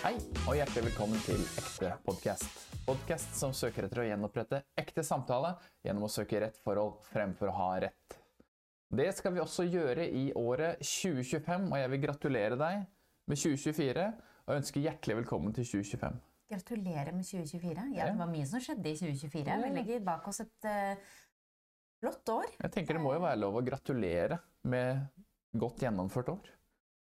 Hei, og hjertelig velkommen til Ekte Podcast. Podcast som søker etter å gjenopprette ekte samtale gjennom å søke rett forhold fremfor å ha rett. Det skal vi også gjøre i året 2025, og jeg vil gratulere deg med 2024, og ønsker hjertelig velkommen til 2025. Gratulerer med 2024. Ja, det var mye som skjedde i 2024. Vi legger bak oss et flott år. Jeg tenker det må jo være lov å gratulere med godt gjennomført år.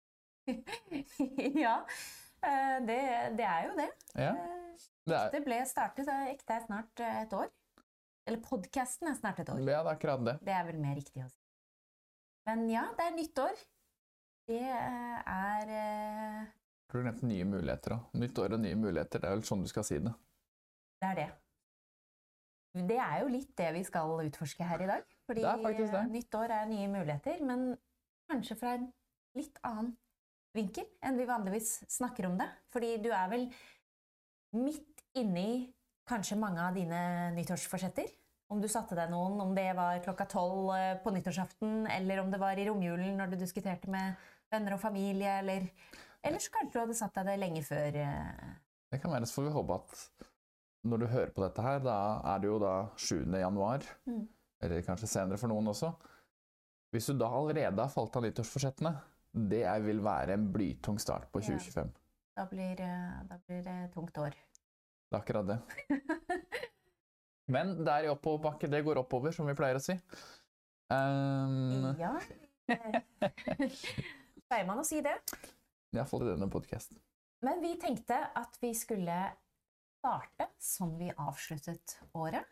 Ja, det er jo det. Ja, det ble startet, Ekte er snart et år. Eller podcasten er snart et år. Ja, det er akkurat det. Det er vel mer riktig å si. Men ja, det er nytt år. Det er... Du har nevnt nye muligheter også. Nytt år og nye muligheter, det er vel sånn du skal si det. Det er det. Det er jo litt det vi skal utforske her i dag. Fordi det er faktisk det. Nytt år er nye muligheter, men kanskje fra en litt annen vinkel enn vi vanligvis snakker om det. Fordi du er vel midt inne i kanskje mange av dine nyttårsforsetter. Om du satte deg noen, om det var 12:00 på nyttårsaften, eller om det var i romjulen når du diskuterte med venner og familie, eller så kanskje du hadde satt deg det lenge før. Det kan være, så får vi håpe at når du hører på dette her, da er det jo da 7. januar, eller kanskje senere for noen også. Hvis du da allerede har falt av nyttårsforsettene, det vil være en blytung start på 2025. Da blir det tungt år. Det er akkurat det. Men der i oppoverbakke, det går oppover, som vi pleier å si. Ja. Pleier man å si det? I hvert fall i denne podcasten. Men vi tenkte at vi skulle starte som vi avsluttet året.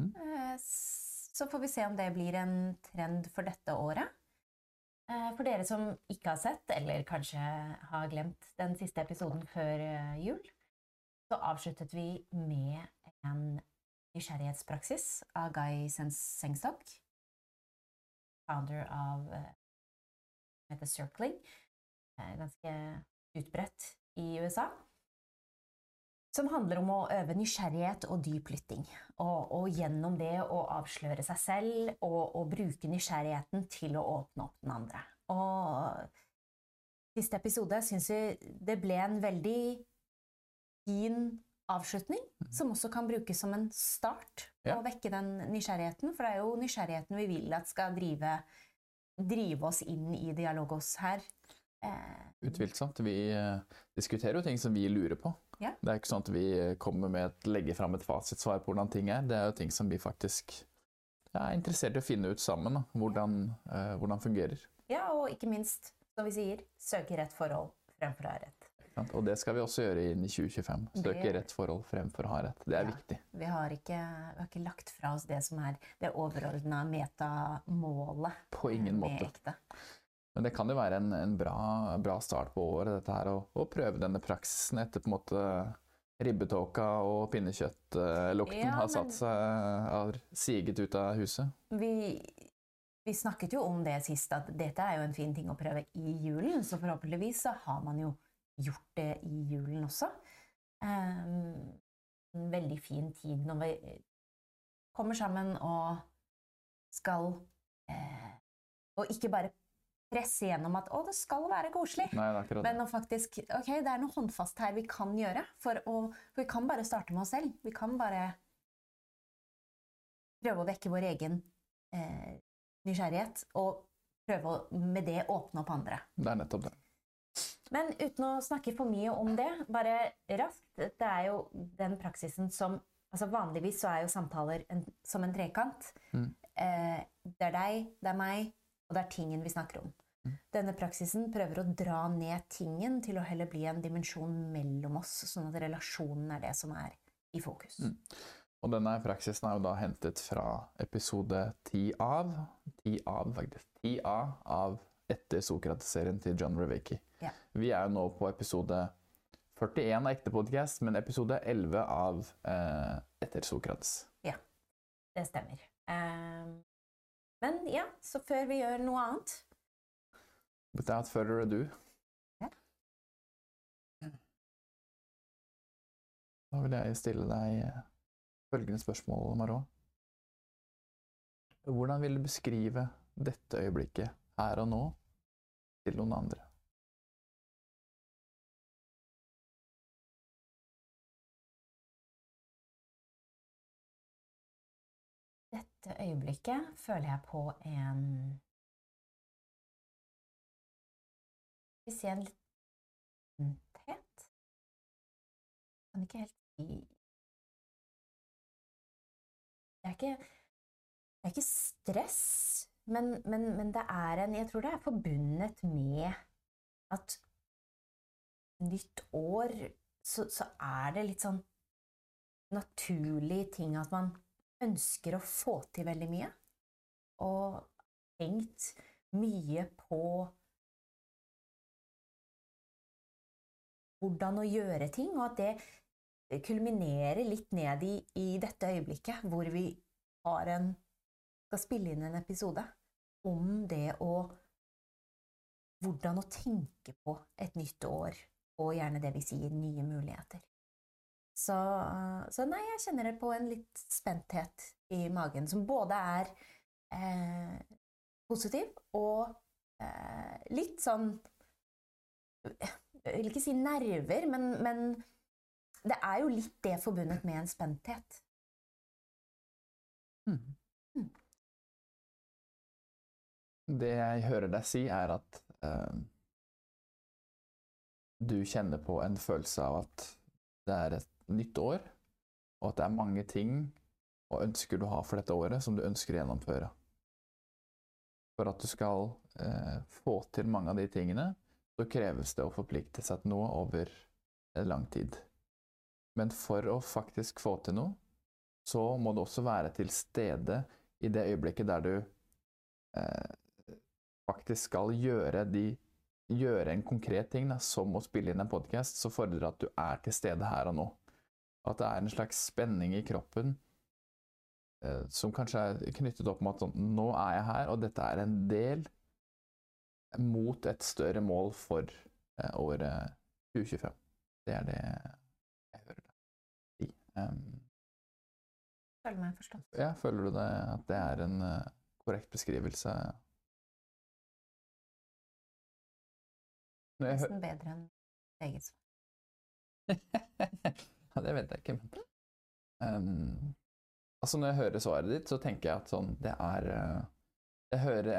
Så får vi se om det blir en trend for dette året. For dere som ikke har sett, eller kanskje har glemt den siste episoden før jul, så avsluttet vi med en nysgjerrighetspraksis av Guy Sengstock, founder av Circling, ganske utbredt i USA, som handler om å øve nysgjerrighet og dyp lytting, og gjennom det å avsløre seg selv, og bruke nysgjerrigheten til å åpne opp den andre. Og siste episode synes vi det ble en veldig fin avslutning, som også kan brukes som en start på å vekke den nysgjerrigheten, for det er jo nysgjerrigheten vi vil at skal drive oss inn i dialogos her. Utvilsomt. Vi diskuterer jo ting som vi lurer på. Ja. Det er ikke sånn at vi kommer med legger frem et fasitsvar på hvordan ting er. Det er jo ting som vi faktisk er interessert i å finne ut sammen, hvordan fungerer. Ja, og ikke minst, som vi sier, søke rett forhold fremfor å ha rett. Og det skal vi også gjøre inn i 2025. Søke rett forhold fremfor å ha rett. Det er viktig. Vi har ikke lagt fra oss det som er det overordnede metamålet. På ingen måte. Ekte. Men det kan jo være en bra start på året, dette her, å prøve denne praksisen etter på en måte ribbetåka og pinnekjøttlukten har satt seg, har siget ut av huset. Vi snakket jo om det sist, at dette er jo en fin ting å prøve i julen, så forhåpentligvis så har man jo gjort det i julen også. En veldig fin tid når vi kommer sammen og skal, og ikke bare presse gjennom at det skal være koselig. Nei, det er akkurat det. Men å faktisk, det er noe håndfast her vi kan gjøre, for vi kan bare starte med oss selv. Vi kan bare prøve å vekke vår egen nysgjerrighet, og prøve å med det åpne opp andre. Det er nettopp det. Men uten å snakke for mye om det, bare raskt, det er jo den praksisen som, altså vanligvis så er jo samtaler som en trekant. Det er deg, det er meg, og det er tingen vi snakker om. Denne praksisen prøver å dra ned tingen til å heller bli en dimensjon mellom oss, sånn at relasjonen er det som er i fokus. Og denne praksisen er jo da hentet fra episode 10A av Etter Sokrates-serien til John Vervaeke. Ja. Vi er jo nå på episode 41 av Ekte Podcast, men episode 11 av Etter Sokrates. Ja, det stemmer. Men ja, så før vi gjør noe annet. Without further ado. Ja. Da vil jeg stille deg følgende spørsmål, Marå. Hvordan vil du beskrive dette øyeblikket her og nå til noen andre? dette øyeblikket føler jeg på en Skal vi si en litthet? Jeg kan ikke helt si det er ikke stress, men det er jeg tror det er forbundet med at nytt år, så er det litt sånn naturlig ting at man ønsker å få til veldig mye, og tenkt mye på hvordan å gjøre ting, og at det kulminerer litt ned i dette øyeblikket, hvor vi skal spille inn en episode om det hvordan å tenke på et nytt år, og gjerne det vi sier nye muligheter. Så nei, jeg kjenner det på en litt spenthet i magen, som både er positiv og litt sånn, jeg vil ikke si nerver, men det er jo litt det forbundet med en spenthet. Det jeg hører deg si er at du kjenner på en følelse av at det er et nytt år, og at det er mange ting og ønsker du har for dette året som du ønsker å gjennomføre. For at du skal få til mange av de tingene, så kreves det å forplikte seg til noe over en lang tid. Men for å faktisk få til noe, så må du også være til stede i det øyeblikket der du faktisk skal gjøre en konkret ting, som å spille inn en podcast, så fordrer det at du er til stede her og nå. At det er en slags spenning i kroppen som kanskje er knyttet opp med at sånn, nå er jeg her, og dette er en del mot et større mål for året 2025. Det er det jeg hører deg si. Føler meg forstått. Ja, føler du det at det er en korrekt beskrivelse? Nesten bedre enn eget svar. Ja, det vet jeg ikke, men altså når jeg hører svaret ditt, så tenker jeg at sånn, det er jeg hører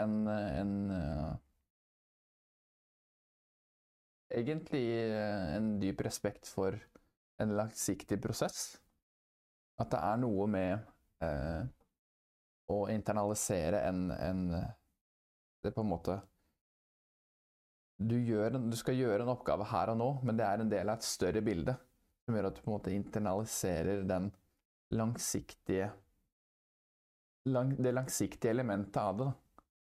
egentlig en dyp respekt for en langsiktig prosess. At det er noe med å internalisere det på en måte du skal gjøre en oppgave her og nå, men det er en del av et større bilde som gjør at du på en måte internaliserer det langsiktige elementet av det,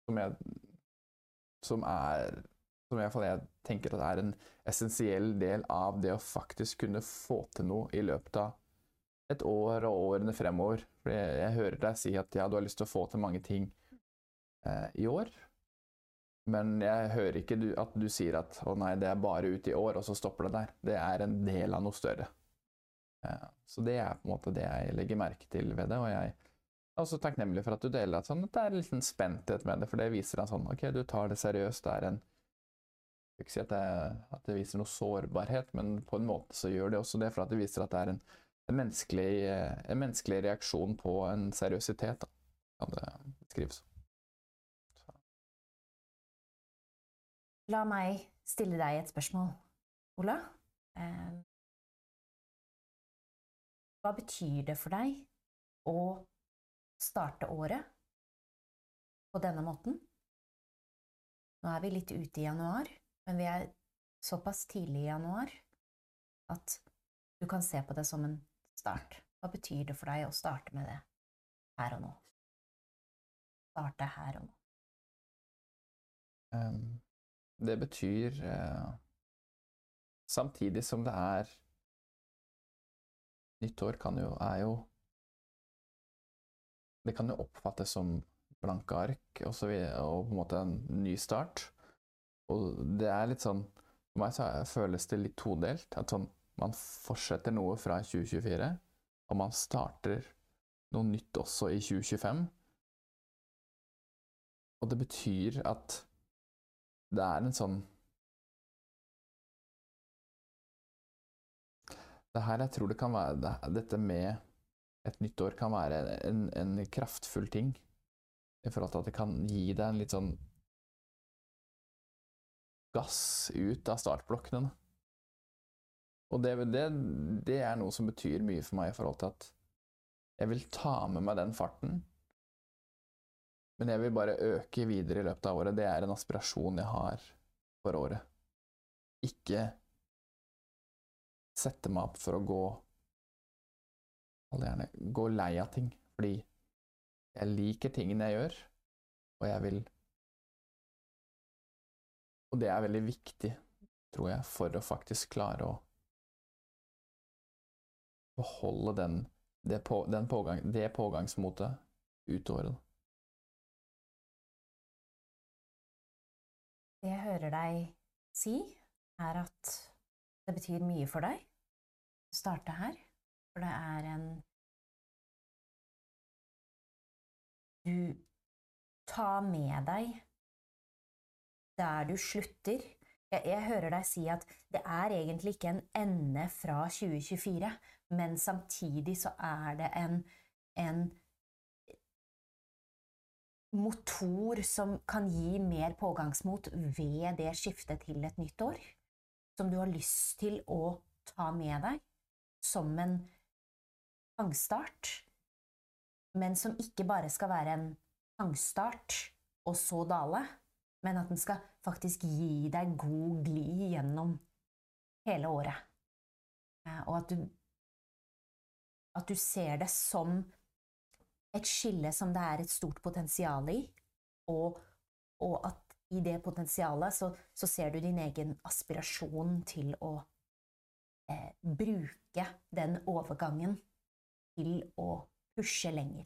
som i hvert fall jeg tenker at er en essensiell del av det å faktisk kunne få til noe i løpet av et år og årene fremover. For jeg hører deg si at ja, du har lyst til å få til mange ting i år, men jeg hører ikke at du sier at å nei, det er bare ut i år, og så stopper det der. Det er en del av noe større. Så det er på en måte det jeg legger merke til ved det, og jeg er også takknemlig for at du deler at det er litt en spenthet med det, for det viser at sånn, ok, du tar det seriøst, det er jeg vil ikke si at det viser noe sårbarhet, men på en måte så gjør det også det, for at det viser at det er en menneskelig reaksjon på en seriøsitet, da, kan det beskrives. La meg stille deg et spørsmål, Ola. Hva betyr det for deg å starte året på denne måten? Nå er vi litt ute i januar, men vi er såpass tidlig i januar at du kan se på det som en start. Hva betyr det for deg å starte med det her og nå? Starte her og nå. Det betyr samtidig som det er nyttår det kan jo oppfattes som blanke ark og på en måte en ny start, og det er litt sånn, for meg så føles det litt todelt, at sånn, man fortsetter noe fra 2024 og man starter noe nytt også i 2025, og det betyr at det er en sånn det her jeg tror det kan være dette med et nytt år kan være en kraftfull ting, i forhold til at det kan gi deg en litt sånn gass ut av startblokkene. Og det er noe som betyr mye for meg i forhold til at jeg vil ta med meg den farten, men jeg vil bare øke videre i løpet av året. Det er en aspirasjon jeg har for året. Ikke sette meg opp for å gå lei av ting, fordi jeg liker tingene jeg gjør, og det er veldig viktig, tror jeg, for å faktisk klare å beholde det pågangsmotet ut året. Det jeg hører deg si, er at det betyr mye for deg å starte her, for det er du tar med deg der du slutter. Jeg hører deg si at det er egentlig ikke en ende fra 2024, men samtidig så er det en motor som kan gi mer pågangsmot ved det skiftet til et nytt år, som du har lyst til å ta med deg som en pangstart, men som ikke bare skal være en pangstart og så dale, men at den skal faktisk gi deg god gli gjennom hele året. Og at du ser det som et skille som det er et stort potensial i, og at i det potensialet så ser du din egen aspirasjon til å bruke den overgangen til å pushe lenger.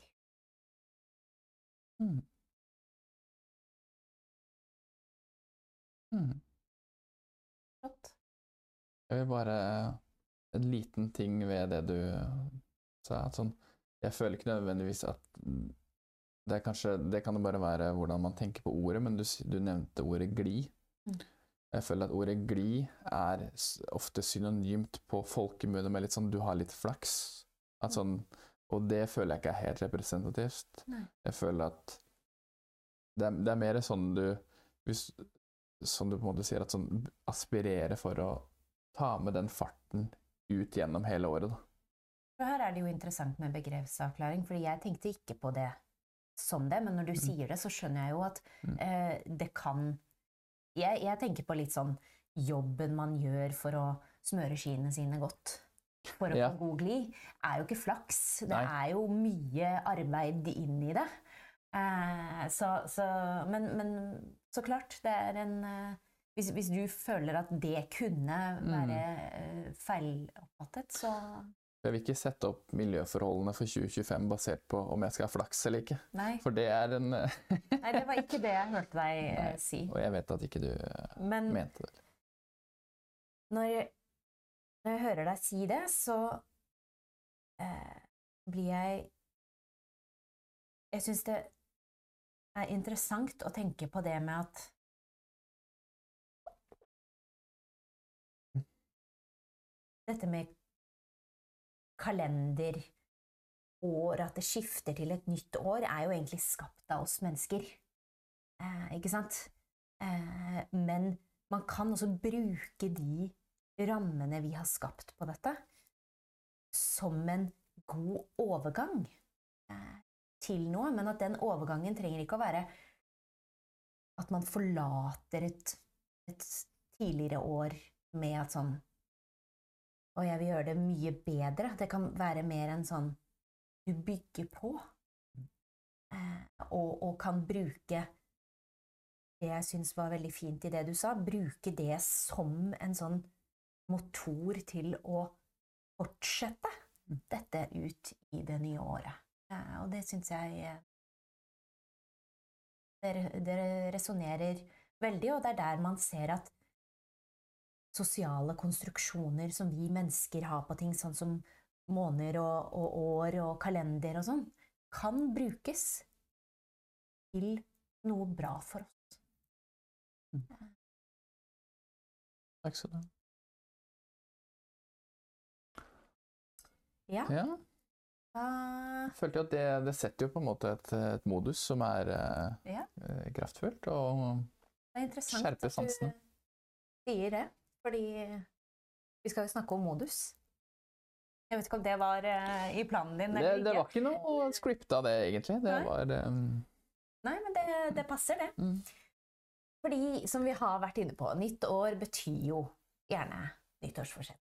Flott. Jeg vil bare en liten ting ved det du sa, at sånn, jeg føler ikke nødvendigvis at det kan bare være hvordan man tenker på ordet, men du nevnte ordet gli. Jeg føler at ordet gli er ofte synonymt på folkemunne med litt sånn, du har litt flaks. At sånn, og det føler jeg ikke er helt representativt. Nei. Jeg føler at det er mer sånn som du på en måte sier, at sånn aspirere for å ta med den farten ut gjennom hele året, da. For her er det jo interessant med begrepsavklaring, fordi jeg tenkte ikke på det som det, men når du sier det, så skjønner jeg jo at det kan... Jeg tenker på litt sånn jobben man gjør for å smøre skiene sine godt, for å få god gli, er jo ikke flaks. Det er jo mye arbeid inn i det. Men så klart, det er hvis du føler at det kunne være feiloppfattet, så... Jeg vil ikke sette opp miljøforholdene for 2025 basert på om jeg skal ha flaks eller ikke. Nei. For det er en... Nei, det var ikke det jeg hørte deg si. Og jeg vet at ikke du mente det. Når jeg hører deg si det, så blir jeg synes det er interessant å tenke på det med at dette med kalender, år, at det skifter til et nytt år, er jo egentlig skapt av oss mennesker. Ikke sant? Men man kan også bruke de rammene vi har skapt på dette, som en god overgang til noe, men at den overgangen trenger ikke å være at man forlater et tidligere år med at sånn, og jeg vil gjøre det mye bedre. Det kan være mer en sånn, du bygger på, og kan bruke det jeg synes var veldig fint i det du sa, bruke det som en sånn motor til å fortsette dette ut i det nye året. Og det synes jeg det resonerer veldig, og det er der man ser at sosiale konstruksjoner som vi mennesker har på ting, sånn som måneder og år og kalender og sånn, kan brukes til noe bra for oss. Takk skal du ha. Ja. Ja. Jeg følte jo at det setter jo på en måte et modus som kraftfullt, og skjerper sansene. Det er interessant at du sier det, fordi vi skal jo snakke om modus. Jeg vet ikke om det var i planen din eller ikke. Det var ikke noe script av det, egentlig. Det var... Nei, men det passer det. Fordi, som vi har vært inne på, nytt år betyr jo gjerne nyttårsforsett.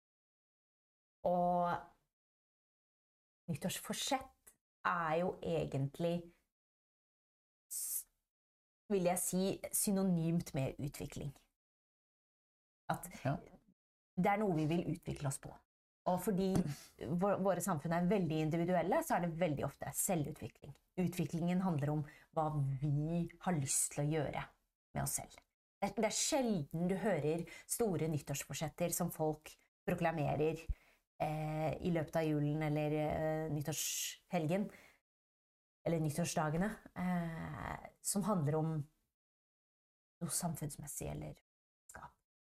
Og nyttårsforsett jo egentlig, vil jeg si, synonymt med utvikling. At det noe vi vil utvikle oss på. Og fordi våre samfunn veldig individuelle, så det veldig ofte selvutvikling. Utviklingen handler om hva vi har lyst til å gjøre med oss selv. Det sjelden du hører store nyttårsforsetter som folk proklamerer i løpet av julen eller nyttårshelgen, eller nyttårsdagene, som handler om noe samfunnsmessig eller skap.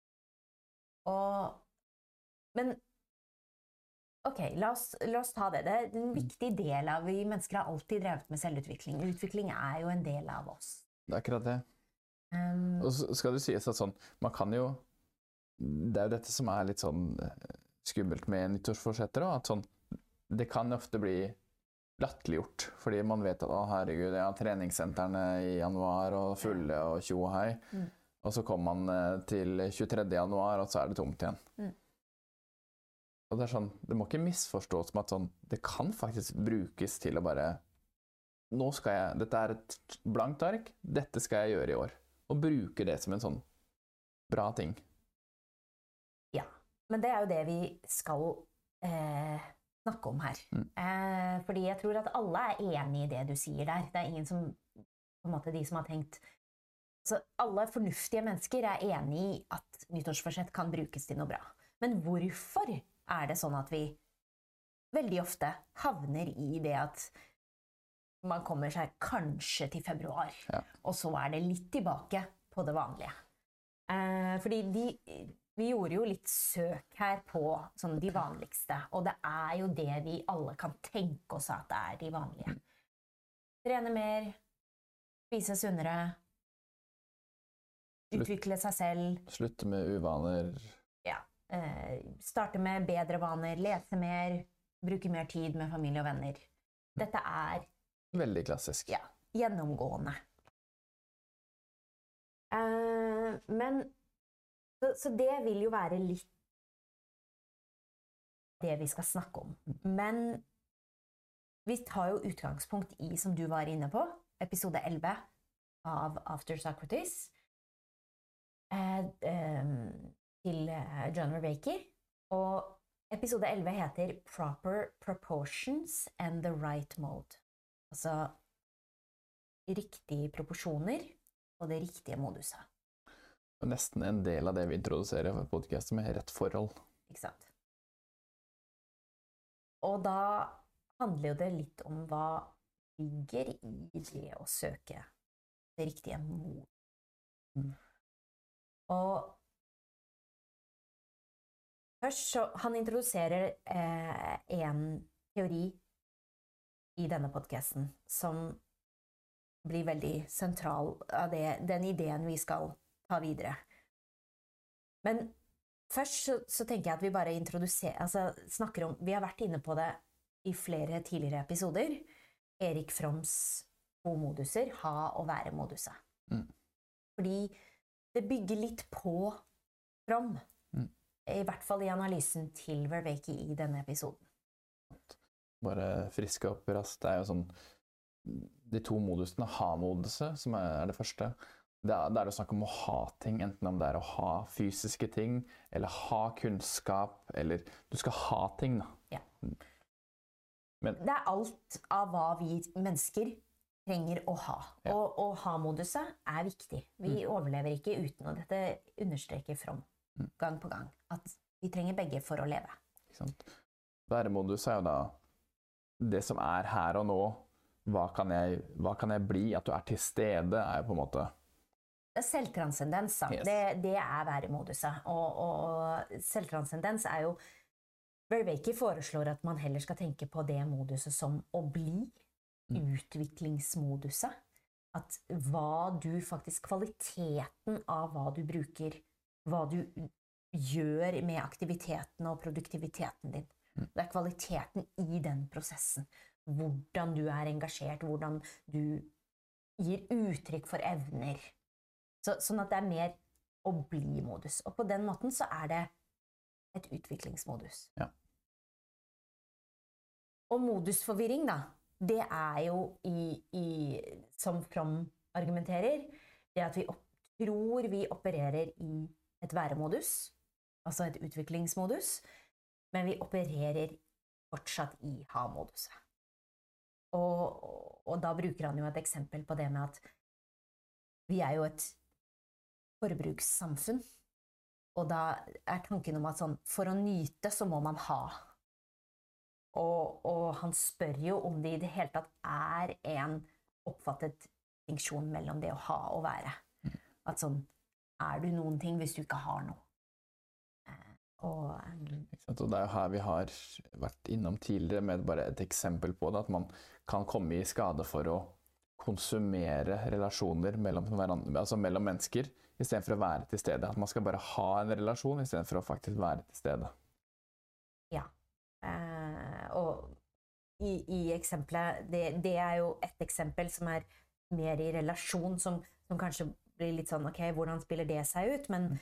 Men ok, la oss ta det. Det en viktig del av vi mennesker har alltid drevet med selvutvikling. Utvikling jo en del av oss. Det akkurat det. Og så skal det sies at sånn, man kan jo, det jo dette som litt sånn skummelt med nyttårsforsetter, at sånn, det kan ofte bli latterliggjort, fordi man vet at, herregud, jeg har treningssentrene i januar og fulle og tjo og hei, og så kommer man til 23. januar, og så det tomt igjen. Og det sånn, det må ikke misforstås som at sånn, det kan faktisk brukes til å bare, nå skal jeg, dette et blankt ark, dette skal jeg gjøre i år, og bruke det som en sånn bra ting. Ja, men det jo det vi skal snakke om her. Fordi jeg tror at alle enig i det du sier der. Det ingen som, på en måte de som har tenkt, så alle fornuftige mennesker enig i at nyttårsforsett kan brukes til noe bra. Men hvorfor det sånn at vi veldig ofte havner i det at man kommer seg kanskje til februar, og så det litt tilbake på det vanlige. Fordi vi gjorde jo litt søk her på sånn de vanligste, og det jo det vi alle kan tenke oss at det de vanlige. Trene mer, spise sunnere, utvikle seg selv. Slutte med uvaner. Starte med bedre vaner, lese mer, bruke mer tid med familie og venner. Dette veldig klassisk. Ja, gjennomgående. Men så det vil jo være litt det vi skal snakke om. Men vi tar jo utgangspunkt i, som du var inne på, episode 11 av After Socrates, til John Vervaeke, og episode 11 heter Proper Proportions and the Right Mode. Altså riktige proporsjoner og det riktige moduset. Nesten en del av det vi introduserer for podcasten med rett forhold. Ikke sant? Og da handler jo det litt om hva ligger i det å søke det riktige mod. Og først så, han introduserer en teori i denne podcasten som blir veldig sentral av den ideen vi skal ta videre. Men først så tenker jeg at vi bare snakker om, vi har vært inne på det i flere tidligere episoder, Erik Fromms 2 moduser, ha og være moduset. Fordi det bygger litt på Fromm, i hvert fall i analysen til Vervaeke i denne episoden. Bare friske opp raskt, det jo sånn, de 2 modusene, ha-moduset, som det første, det det å snakke om å ha ting, enten om det å ha fysiske ting, eller ha kunnskap, eller du skal ha ting da. Ja. Men, det alt av hva vi mennesker trenger å ha. Ja. Og ha-moduset viktig. Vi overlever ikke uten, og dette understreker Fromm gang på gang, at vi trenger begge for å leve. Ikke sant? Være-modus jo da det som her og nå, hva kan jeg bli, at du til stede, jo på en måte selvtranscendens, yes. Det være-moduset, og selvtranscendens jo Vervaeke foreslår at man heller skal tenke på det moduset som å bli, utviklingsmoduset. At hva du faktisk, kvaliteten av hva du bruker, hva du gjør med aktiviteten og produktiviteten din. Det kvaliteten i den prosessen. Hvordan du engasjert, hvordan du gir uttrykk for evner. Sånn at det mer å bli-modus. Og på den måten så det et utviklingsmodus. Ja. Og modusforvirring da, det jo som Fromm argumenterer, det at vi tror vi opererer i et være-modus, altså et utviklingsmodus, men vi opererer fortsatt i ha-moduset. Og da bruker han jo et eksempel på det med at vi jo et forbrukssamfunn, og da tanken om at sånn, for å nyte så må man ha. Og han spør jo om det i det hele tatt en oppfattet distinksjon mellom det å ha og være. At sånn, du noen ting hvis du ikke har noe? Og det jo her vi har vært innom tidligere med bare et eksempel på det, at man kan komme i skade for å konsumere relasjoner mellom mennesker, i stedet for å være til stede. At man skal bare ha en relasjon, i stedet for å faktisk være til stede. Ja. Og i eksempelet, det jo et eksempel som mer i relasjon, som kanskje blir litt sånn, ok, hvordan spiller det seg ut? Men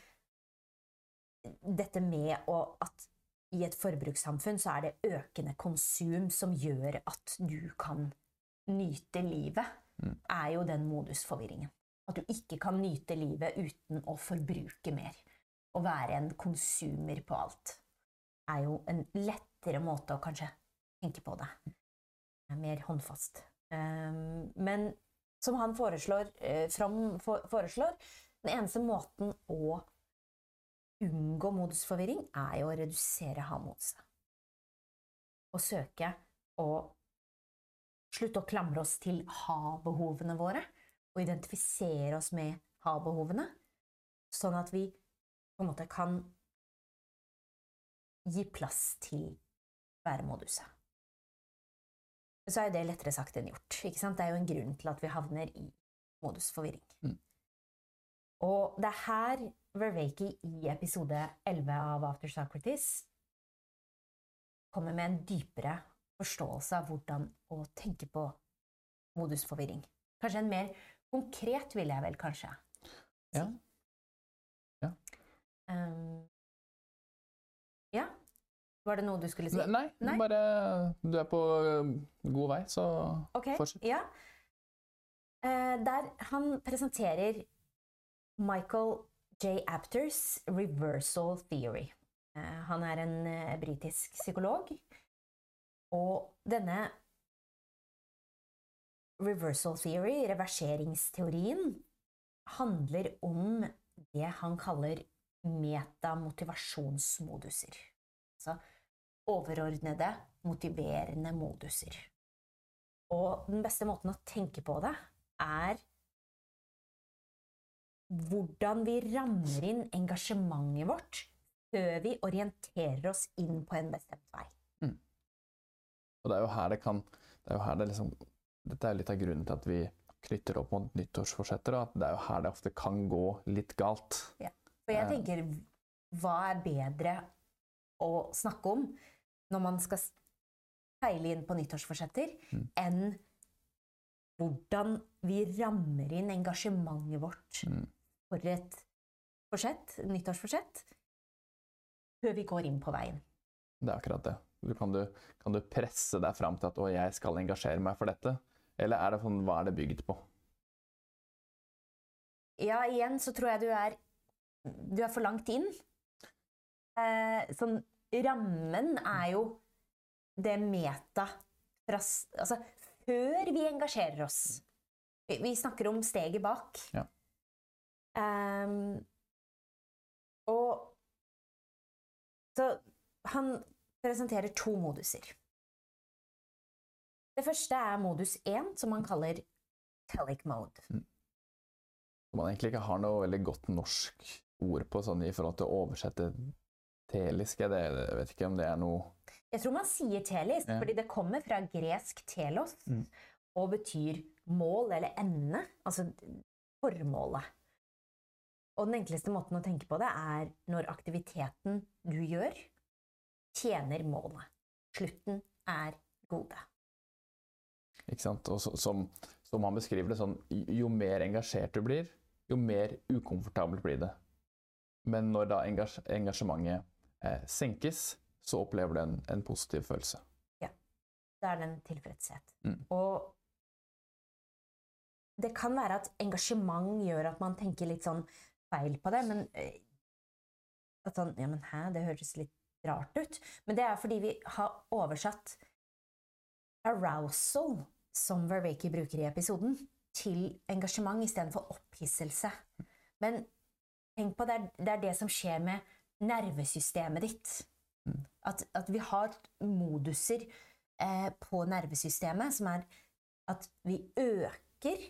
dette med at i et forbrukssamfunn så det økende konsum som gjør at du kan nyte livet, jo den modusforvirringen. At du ikke kan nyte livet uten å forbruke mer. Å være en konsumer på alt jo en lettere måte å kanskje tenke på det. Mer håndfast. Men som han foreslår, den eneste måten å unngå modusforvirring jo å redusere ha-moduset. Å søke å slutte å klamre oss til ha-behovene våre, og identifisere oss med ha-behovene, sånn at vi på en måte kan gi plass til være-moduset. Så det lettere sagt enn gjort, ikke sant? Det jo en grunn til at vi havner i modusforvirring. Og det her Vervaeke i episode 11 av After Socrates kommer med en dypere forståelse av hvordan å tenke på modusforvirring. Kanskje en mer konkret vil jeg vel kanskje si. Ja. Ja. Ja. Var det noe du skulle si? Nei, bare du på god vei, så fortsett. Ja. Der han presenterer Michael J. Apters reversal theory. Han en britisk psykolog, og denne reversal theory, reverseringsteorien, handler om det han kaller metamotivasjonsmoduser. Altså overordnede, motiverende moduser. Og den beste måten å tenke på det hvordan vi rammer inn engasjementet vårt før vi orienterer oss inn på en bestemt vei. Og det jo her dette litt av grunnen til at vi knytter opp mot nyttårsforsetter, og at det jo her det ofte kan gå litt galt. Ja, for jeg tenker, hva bedre å snakke om når man skal peile inn på nyttårsforsetter, enn hvordan vi rammer inn engasjementet vårt for et nyttårsforsett, før vi går inn på veien. Det akkurat det. Kan du presse deg fram til at jeg skal engasjere meg for dette? Eller det sånn, hva det bygd på? Ja, igjen så tror jeg du for langt inn. Sånn, rammen jo det meta, altså før vi engasjerer oss. Vi snakker om steget bak. Ja. Og så han presenterer 2 moduser. Det første modus 1, som han kaller telic mode. Man egentlig ikke har noe veldig godt norsk ord på sånn i forhold til å oversette telisk. Jeg vet ikke om det noe Jeg tror man sier telis, fordi det kommer fra gresk telos, og betyr mål eller ende, altså formålet. Og den enkleste måten å tenke på det når aktiviteten du gjør, tjener målet. Slutten gode. Ikke sant? Og som han beskriver det sånn, jo mer engasjert du blir, jo mer ukomfortabelt blir det. Men når da engasjementet senkes, så opplever du en positiv følelse. Ja, det det en tilfredshet. Og det kan være at engasjement gjør at man tenker litt sånn feil på det, men at sånn, ja, men det høres litt rart ut. Men det fordi vi har oversatt arousal, som Vervaeke bruker i episoden, til engasjement i stedet for opphisselse. Men tenk på, det det som skjer med nervesystemet ditt. At vi har moduser på nervesystemet, som at vi øker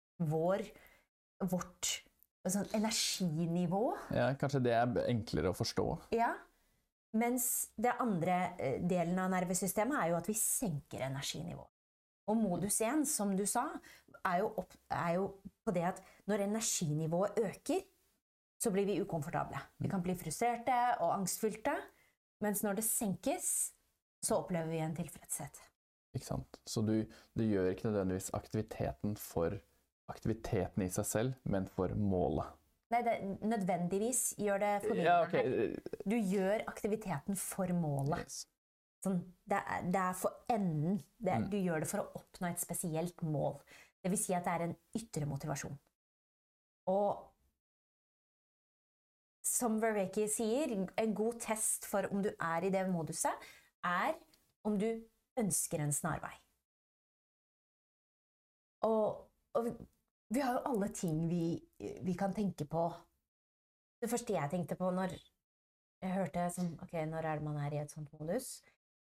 vårt sånn energinivå. Ja, kanskje det enklere å forstå. Ja, mens det andre delen av nervesystemet jo at vi senker energinivå. Og modus 1, som du sa, jo på det at når energinivået øker, så blir vi ukomfortable. Vi kan bli frustrerte og angstfylte, mens når det senkes, så opplever vi en tilfredshet. Ikke sant? Så du gjør ikke nødvendigvis aktiviteten for aktiviteten i seg selv, men for målet. Nei, nødvendigvis gjør det forvirrende. Ja, okay. Du gjør aktiviteten for målet. Yes. Sånn, det for enden. Du gjør det for å oppnå et spesielt mål. Det vil si at det en ytre motivasjon. Og som Vervaeke sier, en god test for om du i det moduset, om du ønsker en snarvei. Og vi har jo alle ting vi kan tenke på. Det første jeg tenkte på når jeg hørte sånn, ok, når det man i et sånt modus?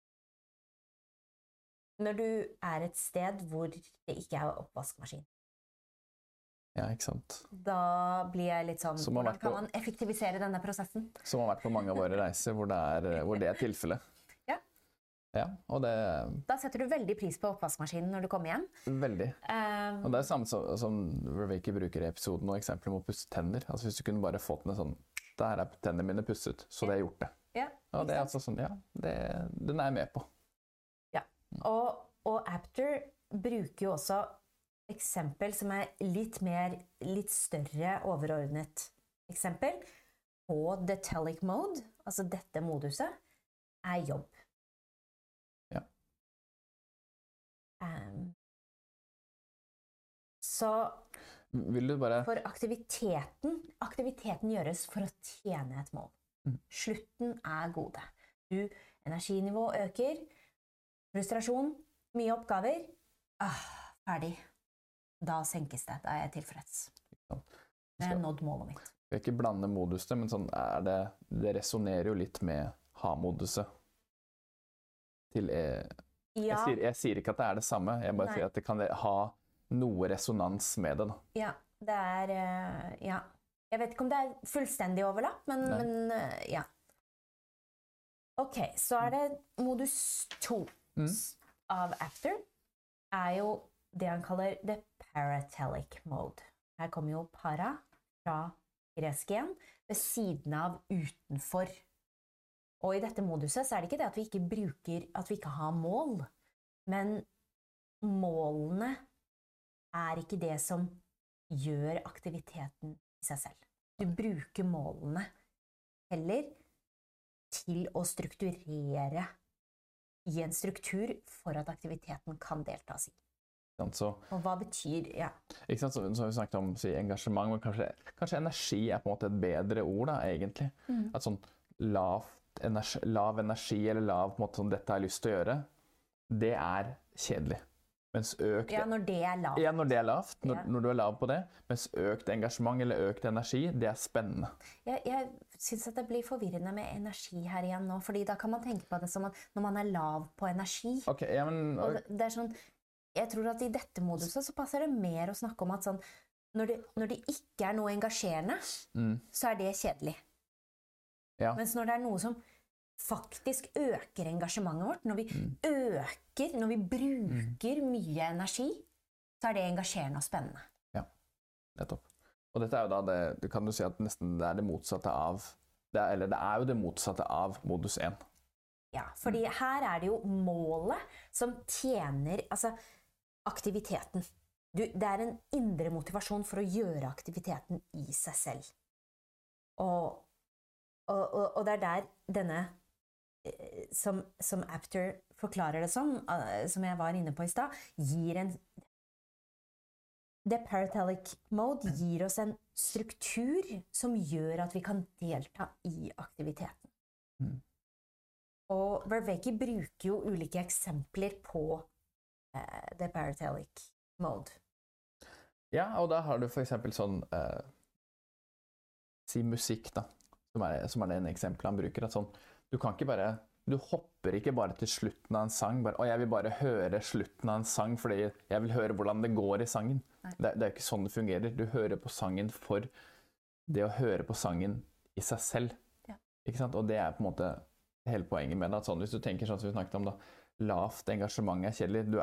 Når du et sted hvor det ikke oppvaskmaskin. Ja, ikke sant. Da blir jeg litt sånn, hvordan kan man effektivisere denne prosessen? Som har vært på mange av våre reiser, hvor det tilfellet. Ja. Ja, og det... Da setter du veldig pris på oppvaskmaskinen når du kommer hjem. Veldig. Og det samme som Vervaeke bruker i episoden, og eksempler med å pusse tenner. Altså hvis du kunne bare fått den sånn, der tennene mine pusset, så det gjort det. Ja, og det altså sånn, ja, den jeg med på. Ja, og Apter bruker jo også eksempel som litt større overordnet eksempel på the telic mode, altså dette moduset, jobb. Ja. Så vil du bare... For aktiviteten gjøres for å tjene et mål. Slutten gode. Energinivå øker, frustrasjon, mye oppgaver, ferdig. Da senkes det, da jeg tilfreds. Jeg har nådd målet mitt. Jeg vil ikke blande modusene, men sånn det resonerer jo litt med ha-moduset. Jeg sier ikke at det det samme, jeg bare sier at det kan ha noe resonans med det. Da. Ja, det ja. Jeg vet ikke om det fullstendig overlapp, men ja. Ok, så det modus 2 av Apter, jo det han kaller the paratelic mode. Her kommer jo para fra gresk igjen, ved siden av utenfor. Og i dette moduset så det ikke det at vi ikke bruker, at vi ikke har mål, men målene ikke det som gjør aktiviteten i seg selv. Du bruker målene heller til å strukturere i en struktur for at aktiviteten kan deltas i. Og hva betyr, ja. Ikke sant, så har vi snakket om engasjement, men kanskje energi på en måte et bedre ord da, egentlig. At sånn lav energi, eller lav på en måte sånn, dette har jeg lyst til å gjøre, det kjedelig. Mens økt... Ja, når det lavt. Ja, når det lavt, når du lav på det, mens økt engasjement eller økt energi, det spennende. Jeg synes at det blir forvirrende med energi her igjen nå, fordi da kan man tenke på det som at når man lav på energi, Ok, ja, men... Og det sånn... Jeg tror at i dette moduset så passer det mer å snakke om at sånn, når det ikke noe engasjerende, så det kjedelig. Ja. Mens når det noe som faktisk øker engasjementet vårt, når vi bruker mye energi, så er det engasjerende og spennende. Ja, nettopp. Og dette er jo da det, du kan jo si at nesten det er det motsatte av, eller det er jo det motsatte av modus 1. Ja, fordi her er det jo målet som tjener, altså aktiviteten. Det er en indre motivasjon for å gjøre aktiviteten i seg selv. Og det er der denne, som Apter forklarer det som jeg var inne på i sted, det Paratelic Mode gir oss en struktur som gjør at vi kan delta i aktiviteten. Og Vervaeke bruker jo ulike eksempler på det Paratelic Mode. Ja, og da har du for eksempel sånn, si musikk da, som er det en eksempel han bruker, at sånn, du hopper ikke bare til slutten av en sang, og jeg vil bare høre slutten av en sang, fordi jeg vil høre hvordan det går i sangen. Det er ikke sånn det fungerer. Du hører på sangen for det å høre på sangen i seg selv. Ja. Ikke sant? Og det er på en måte hele poenget med det, at sånn, hvis du tenker sånn som vi snakket om da, lavt engasjement er kjedelig,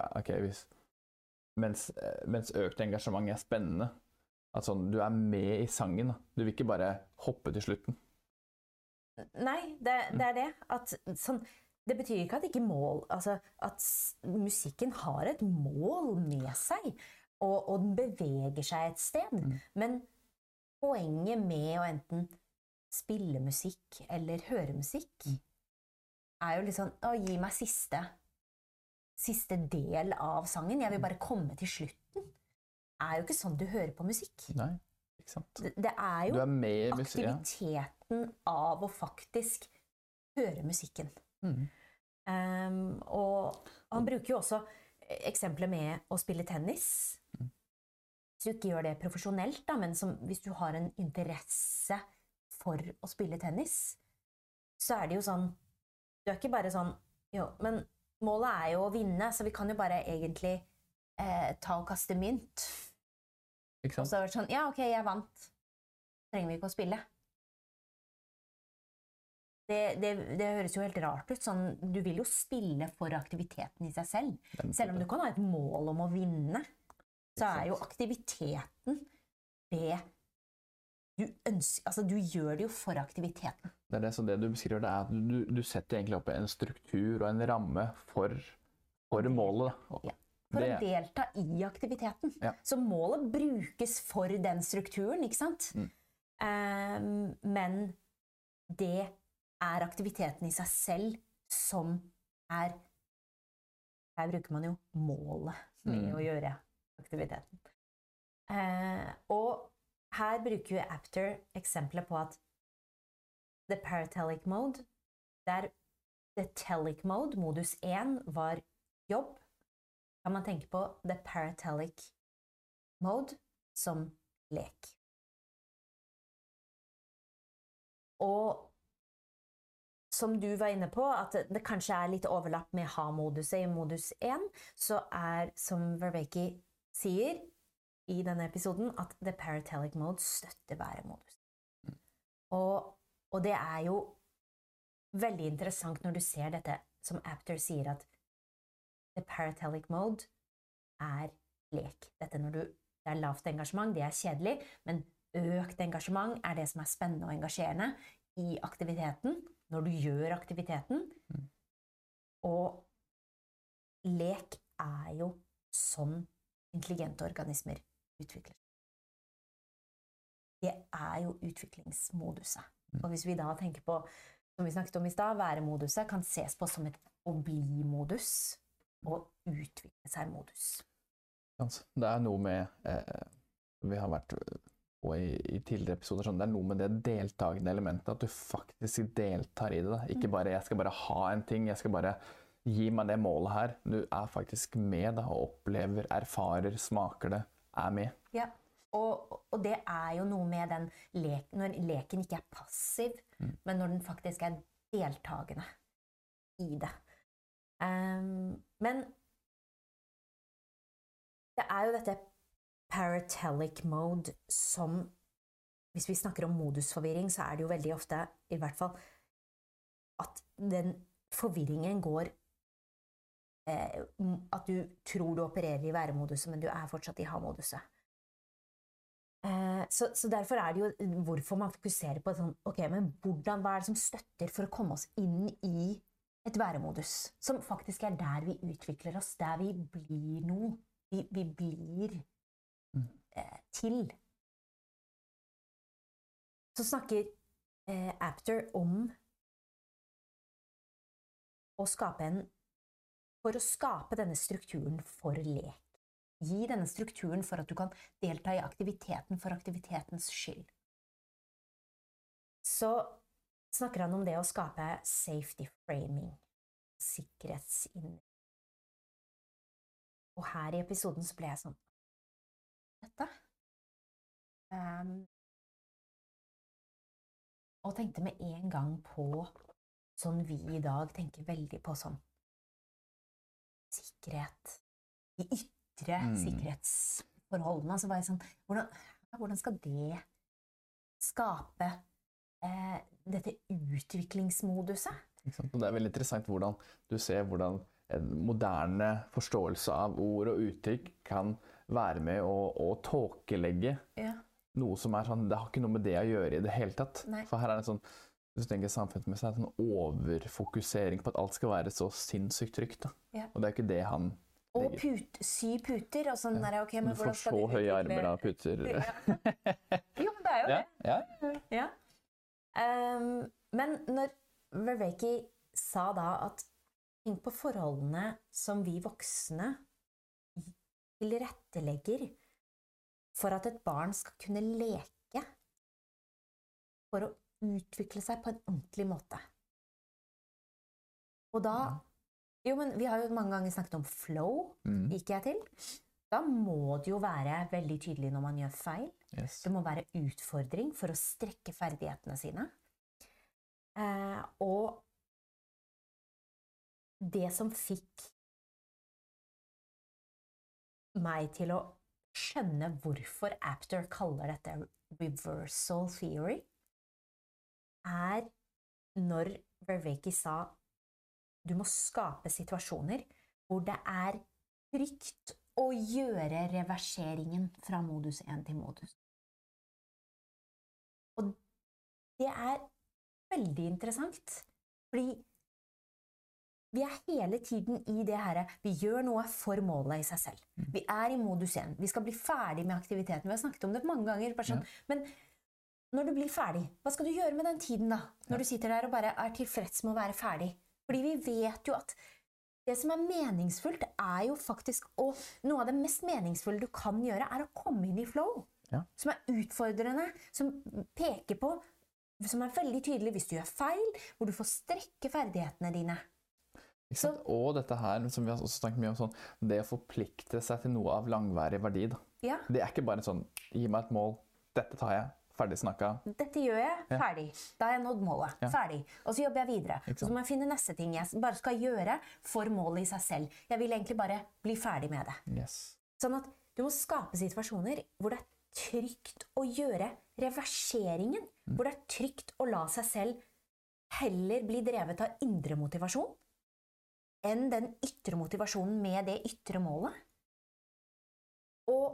mens økt engasjement er spennende, at sånn, du er med i sangen, du vil ikke bare hoppe til slutten. Nei, det er det. At, sånn, det betyr ikke at ikke mål, altså at musikken har et mål med seg, og den beveger seg et sted. Men poenget med å enten spille musikk eller høre musikk er jo liksom å gi meg siste del av sangen. Jeg vil bare komme til slutten. Det er jo ikke sånn du hører på musikk. Nei. Det er jo aktiviteten av å faktisk høre musikken. Og han bruker jo også eksempler med å spille tennis. Hvis du ikke gjør det profesjonelt, da, men hvis du har en interesse for å spille tennis, så er det jo sånn, du er ikke bare sånn, jo, men målet er jo å vinne, så vi kan jo bare egentlig ta og kaste mynt. Og så er det sånn, ja, ok, jeg vant. Trenger vi ikke å spille. Det høres jo helt rart ut. Sånn, du vil jo spille for aktiviteten i seg selv. Selv om du kan ha et mål om å vinne, så er jo aktiviteten det du ønsker. Altså, du gjør det jo for aktiviteten. Det er det, så det du beskriver, det er at du setter egentlig opp en struktur og en ramme for målet. Ja. For å delta i aktiviteten. Ja. Så målet brukes for den strukturen, ikke sant? Men det er aktiviteten i seg selv som her bruker man jo målet med å gjøre aktiviteten. Og her bruker jo Apter eksempler på at the Paratelic Mode, der the Telic Mode, modus 1, var jobb, kan man tenke på the Paratelic Mode som lek. Og som du var inne på, at det kanskje er litt overlapp med ha-moduset i modus 1, så er, som Vervaeke sier i denne episoden, at the Paratelic Mode støtter være-modus. Og det er jo veldig interessant når du ser dette, som Apter sier, at the Paratelic Mode er lek. Dette når det er lavt engasjement, det er kjedelig, men økt engasjement er det som er spennende og engasjerende i aktiviteten, når du gjør aktiviteten. Og lek er jo sånn intelligente organismer utvikler. Det er jo utviklingsmoduset. Og hvis vi da tenker på, som vi snakket om i sted, være-moduset kan ses på som et å bli-modus og utvikle seg-modus. Det er noe med, vi har vært på i tidligere episoder, sånn, det er noe med det deltagende elementet, at du faktisk deltar i det. Da. Ikke bare, jeg skal bare ha en ting, jeg skal bare gi meg det målet her. Du er faktisk med da, og opplever, erfarer, smaker det, er med. Ja, og det er jo noe med den leken, når leken ikke er passiv, men når den faktisk er deltagende i det. Men det er jo dette Paratelic Mode som, hvis vi snakker om modusforvirring, så er det jo veldig ofte, i hvert fall at den forvirringen går at du tror du opererer i væremoduset, men du fortsatt i ha-moduset. Så derfor det jo hvorfor man fokuserer på sånn, ok, men hva det som støtter for å komme oss inn i et væremodus, som faktisk der vi utvikler oss, der vi blir noe, vi blir til. Så snakker Apter om å for å skape denne strukturen for lek. Gi denne strukturen for at du kan delta i aktiviteten for aktivitetens skyld. Så snakker han om det å skape safety framing, sikkerhetsinnhold. Og her i episoden så ble jeg sånn, dette? Og tenkte med en gang på sånn vi i dag tenker veldig på sånn sikkerhet, de ytre sikkerhetsforholdene. Så var jeg sånn, hvordan skal det skape dette utviklingsmoduset? Det veldig interessant hvordan du ser hvordan en moderne forståelse av ord og uttrykk kan være med å tåkelegge noe som sånn, det har ikke noe med det å gjøre i det hele tatt. Nei. For her det sånn, hvis du tenker samfunnsmessig, en sånn overfokusering på at alt skal være så sinnssykt trygt. Da. Ja. Og det ikke det han og sy puter, og sånn der, ok, men du får så høye armer av puter. Jo, men det jo det. Ja. Men når Vervaeke sa da at tenk på forholdene som vi voksne tilrettelegger for at et barn skal kunne leke, for å utvikle seg på en ordentlig måte. Og da jo, men vi har jo mange ganger snakket om flow, gikk jeg til. Da må det jo være veldig tydelig når man gjør feil. Yes. Det må være utfordring for å strekke ferdighetene sine. Og det som fikk meg til å skjønne hvorfor Apter kaller dette reversal theory, når Vervaeke sa du må skape situasjoner hvor det trygt å gjøre reverseringen fra modus 1 til modus. Og det veldig interessant, fordi vi hele tiden i det her, vi gjør noe for målet i seg selv. Vi i modus 1, vi skal bli ferdig med aktiviteten. Vi har snakket om det mange ganger, sånn, men når du blir ferdig, hva skal du gjøre med den tiden da? Når du sitter der og bare tilfreds med å være ferdig? Fordi vi vet jo at det som meningsfullt jo faktisk, og noe av det mest meningsfulle du kan gjøre, å komme inn i flow. Ja. Som utfordrende, som peker på, som veldig tydelig hvis du gjør feil, hvor du får strekke ferdighetene dine. Så, og dette her, som vi har også snakket mye om, sånn, det å forplikte seg til noe av langværig verdi. Da. Ja. Det ikke bare sånn, gi meg et mål, dette tar jeg. Ferdig snakket. Dette gjør jeg, ferdig. Da har jeg nådd målet, ferdig. Og så jobber jeg videre. Og så må jeg finne neste ting jeg bare skal gjøre for målet i seg selv. Jeg vil egentlig bare bli ferdig med det. Yes. Sånn at du må skape situasjoner hvor det trygt å gjøre reverseringen, hvor det trygt å la seg selv heller bli drevet av indre motivasjon enn den ytre motivasjonen med det ytre målet. Og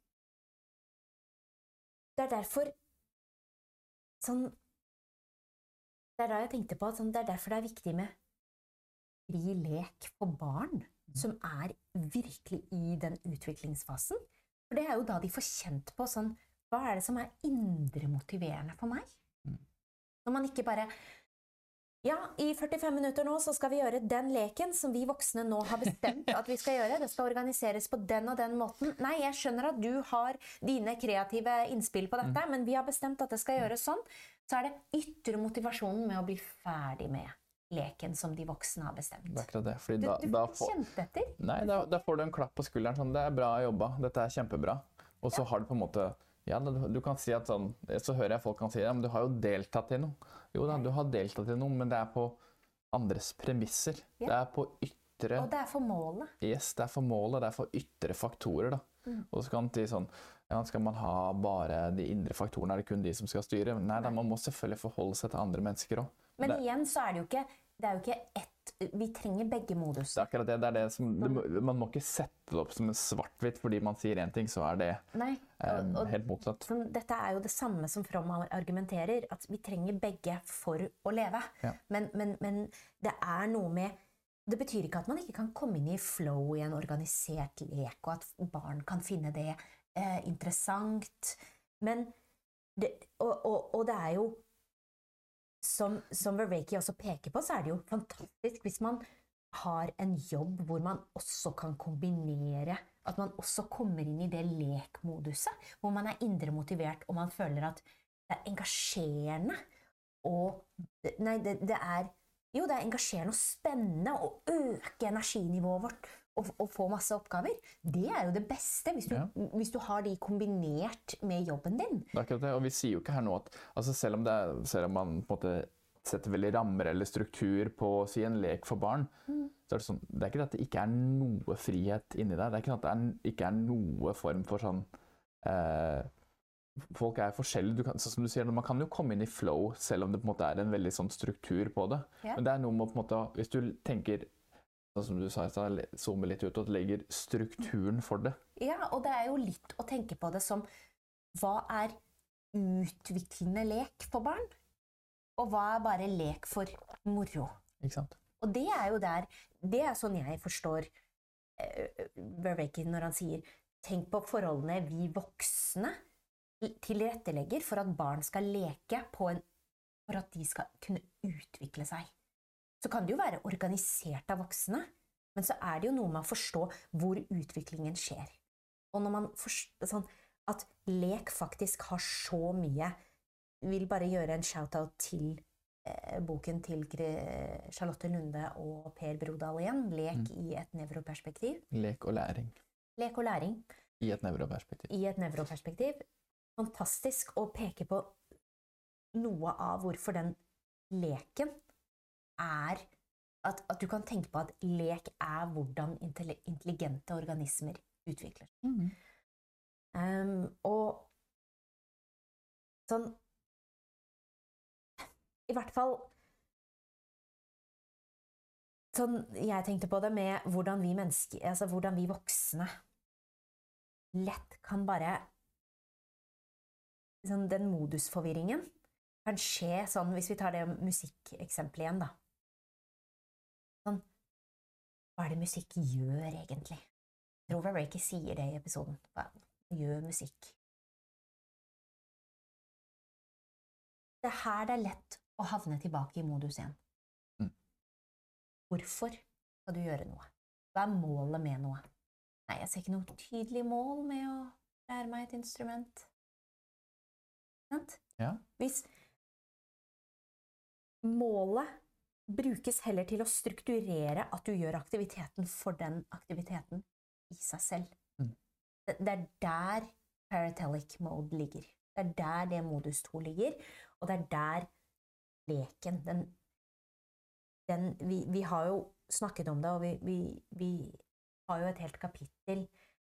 det derfor sånn, det da jeg tenkte på at sånn, det derfor det viktig med fri lek for barn som virkelig i den utviklingsfasen. For det jo da de får kjent på sånn, hva det som indre motiverende for meg? Når man ikke bare ja, i 45 minutter nå så skal vi gjøre den leken som vi voksne nå har bestemt at vi skal gjøre. Det skal organiseres på den og den måten. Nei, jeg skjønner at du har dine kreative innspill på dette, men vi har bestemt at det skal gjøres sånn. Så det ytre motivasjonen med å bli ferdig med leken som de voksne har bestemt. Det akkurat det. Fordi du får kjent etter. Nei, da får du en klapp på skulderen. Sånn, det bra jobba, dette kjempebra. Og så har du på en måte ja, du kan si at sånn, så hører jeg folk kan si ja, men du har jo deltatt i noe. Jo da, du har deltatt i noe, men det på andres premisser. Ja. Det på ytre... Og det for målet. Yes, det for målet, det for ytre faktorer da. Og så kan man si sånn, ja, skal man ha bare de indre faktorene, det kun de som skal styre? Nei, da, man må selvfølgelig forholde seg til andre mennesker også. Men igjen så det er jo ikke vi trenger begge modus. Det akkurat det. Det det som, man må ikke sette det opp som en svart-hvitt fordi man sier en ting, så det helt motsatt. Dette jo det samme som Fromm argumenterer, at vi trenger begge for å leve. Ja. Men det noe med det betyr ikke at man ikke kan komme inn i flow i en organisert lek, og at barn kan finne det interessant. Men det jo som Vervaeke også peker på, så det jo fantastisk hvis man har en jobb hvor man også kan kombinere, at man også kommer inn i det lekmoduset, hvor man indre motivert, og man føler at det engasjerende, og det engasjerende og spennende å øke energinivået vårt og få masse oppgaver. Det jo det beste hvis du har de kombinert med jobben din. Det akkurat det, og vi sier jo ikke her nå at altså selv om man på en måte setter veldig rammer eller struktur på å si en lek for barn, så det sånn, det ikke det at det ikke noe frihet inni der. Det ikke at det ikke noe form for sånn folk forskjellige, sånn som du sier, man kan jo komme inn i flow selv om det på en måte en veldig sånn struktur på det. Ja. Men det noe med på en måte, hvis du tenker, sånn som du sa, zoome litt ut og legger strukturen for det. Ja, og det jo litt å tenke på det som, hva utviklende lek for barn? Og hva bare lek for moro? Ikke sant? Og det jo der, det sånn jeg forstår Vervaeke når han sier, tenk på forholdene vi voksne tilrettelegger for at barn skal leke for at de skal kunne utvikle seg. Så kan det jo være organisert av voksne, men så det jo noe med å forstå hvor utviklingen skjer. Og når man forstår sånn, at lek faktisk har så mye, vil bare gjøre en shout-out til boken til Charlotte Lunde og Per Brodal igjen, Lek i et nevroperspektiv. Lek og læring. Lek og læring. I et nevroperspektiv. I et nevroperspektiv. Fantastisk å peke på noe av hvorfor den leken at du kan tenke på at lek hvordan intelligente organismer utvikler. Og sånn i hvert fall sånn jeg tenkte på det med hvordan vi mennesker, altså hvordan vi voksne lett kan bare sånn, den modusforvirringen kan skje sånn, hvis vi tar det musikkeksempelet igjen da. Sånn, hva det musikk gjør egentlig? Jeg tror Vervaeke sier det i episoden. Hva gjør musikk? Det her det lett å havne tilbake i modus igjen. Hvorfor skal du gjøre noe? Hva målet med noe? Nei, jeg ser ikke noe tydelig mål med å lære meg et instrument. Ja. Hvis målet brukes heller til å strukturere at du gjør aktiviteten for den aktiviteten i seg selv. Det der paratelic mode ligger. Det der det modus 2 ligger, og det der leken, vi har jo snakket om det, og vi har jo et helt kapittel,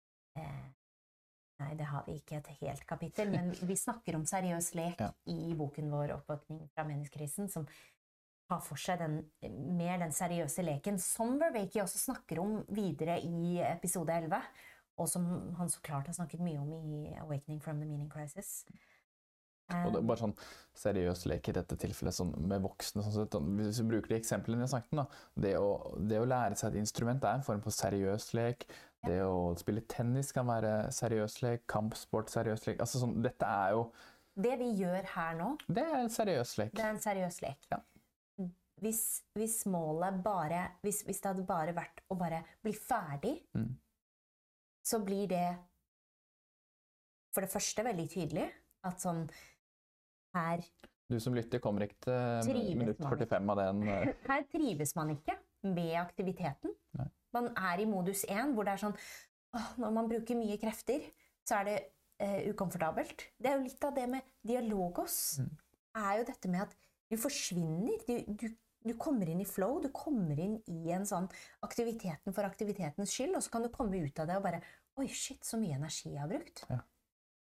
nei, det har vi ikke et helt kapittel, men vi snakker om seriøs lek i boken vår Oppvåkning fra meningskrisen, som har for seg mer den seriøse leken, som Vervaeke også snakker om videre i episode 11, og som han så klart har snakket mye om i Awakening from the Meaning Crisis. Og det bare sånn seriøs lek i dette tilfellet sånn, med voksne, sånn sett, hvis vi bruker de eksemplene jeg snakket om, det å lære seg et instrument en form for seriøs lek. Det å spille tennis kan være seriøs lek, kampsport seriøs lek. Altså, sånn, dette jo det vi gjør her nå, det en seriøs lek. Det en seriøs lek. Ja. Hvis målet bare, hvis det hadde bare vært å bare bli ferdig, så blir det for det første veldig tydelig at sånn her du som lytter kommer ikke til minutt 45 av den. Her trives man ikke med aktiviteten. Nei. Man i modus 1, hvor det sånn, når man bruker mye krefter, så det ukomfortabelt. Det jo litt av det med dialogos, jo dette med at du forsvinner, du kommer inn i flow, du kommer inn i en sånn aktiviteten for aktivitetens skyld, og så kan du komme ut av det og bare, oi shit, så mye energi jeg har brukt. Ja.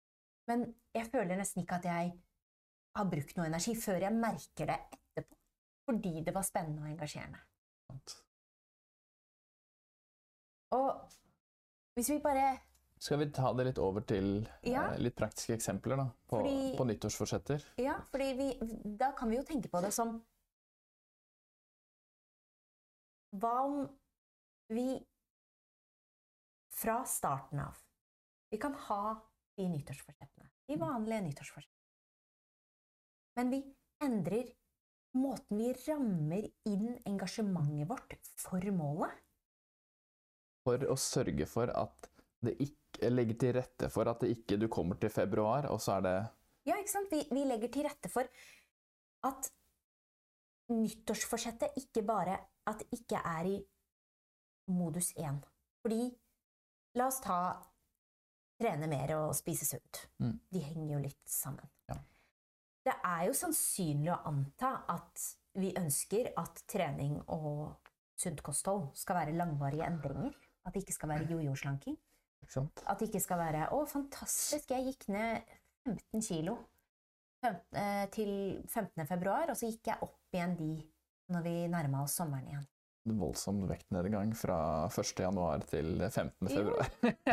Men jeg føler nesten ikke at jeg har brukt noe energi før jeg merker det etterpå. fordi det var spennende og engasjerende. Og hvis vi bare... Skal vi ta det litt over til litt praktiske eksempler da, på nyttårsforsetter? Ja, fordi da kan vi jo tenke på det som hva om vi fra starten av vi kan ha de nyttårsforsettene, de vanlige nyttårsforsettene. Men vi endrer måten vi rammer inn engasjementet vårt for målet. For å sørge for at det ikke legger til rette for at det ikke du kommer til februar, og så er det... Ja, ikke sant? Vi legger til rette for at nyttårsforsettet ikke bare at det ikke er i modus 1. Fordi, la oss ta trene mer og spise sunt. De henger jo litt sammen. Ja. Det er jo sannsynlig å anta at vi ønsker at trening og sunt kosthold skal være langvarige endringer. At det ikke skal være jojo-slanking. At det ikke skal være, fantastisk, jeg gikk ned 15 kilo til 15. februar, og så gikk jeg opp igjen når vi nærmet oss sommeren igjen. Voldsom vektnedgang fra 1. januar til 15. februar.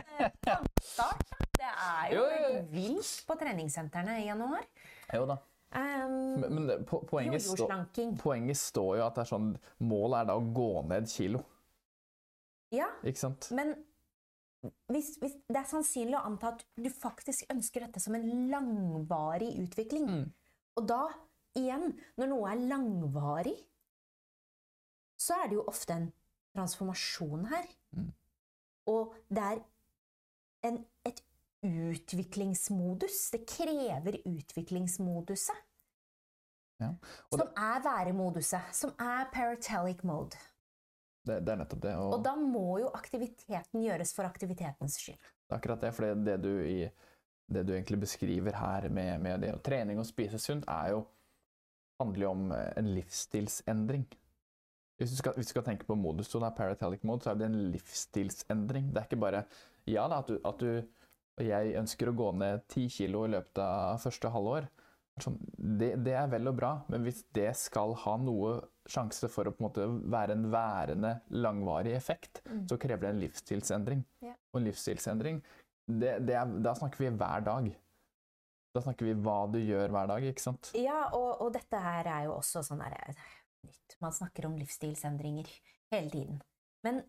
Det er jo helt vilt på treningssentrene i januar. Jo da. Men poenget står jo at det er sånn, målet er da å gå ned kilo. Ja, ikke sant? Men hvis det er sannsynlig å anta at du faktisk ønsker dette som en langvarig utvikling. Og da, igjen, når noe er langvarig, så er det jo ofte en transformasjon her. Og det er et utviklingsmodus. Det krever utviklingsmoduset. Ja. Som er væremoduset, som er paratelic mode. Det er nettopp det. Og da må jo aktiviteten gjøres for aktivitetens skyld. Det er akkurat det, for det du egentlig beskriver her med det, trening og spise sunt, handler jo om en livsstilsendring. Hvis du skal tenke på modus 2, paratelic mode, så er det en livsstilsendring. Det er ikke bare, at jeg ønsker å gå ned 10 kilo i løpet av første halvår. Det er vel og bra, men hvis det skal ha noe sjanse for å på en måte være en værende langvarig effekt, så krever det en livsstilsendring. Ja. Og en livsstilsendring, da snakker vi hver dag. Da snakker vi hva du gjør hver dag, ikke sant? Ja, og dette her er jo også sånn nytt. Man snakker om livsstilsendringer hele tiden. Men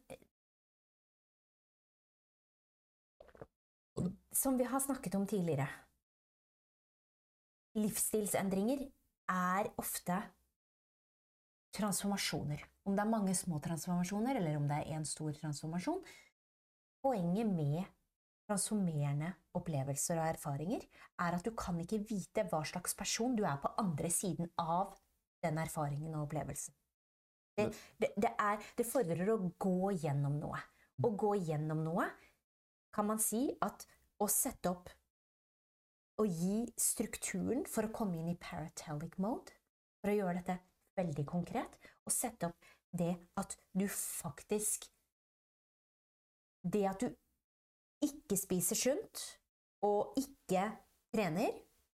som vi har snakket om tidligere, livsstilsendringer er ofte transformasjoner. Om det er mange små transformasjoner, eller om det er en stor transformasjon. Poenget med transformerende opplevelser og erfaringer er at du kan ikke vite hva slags person du er på andre siden av den erfaringen og opplevelsen. Det fordrer å gå gjennom noe. Å gå gjennom noe kan man si at å sette opp og gi strukturen for å komme inn i paratelic mode, for å gjøre dette veldig konkret, og sette opp det at du faktisk, det at du ikke spiser sunt, og ikke trener,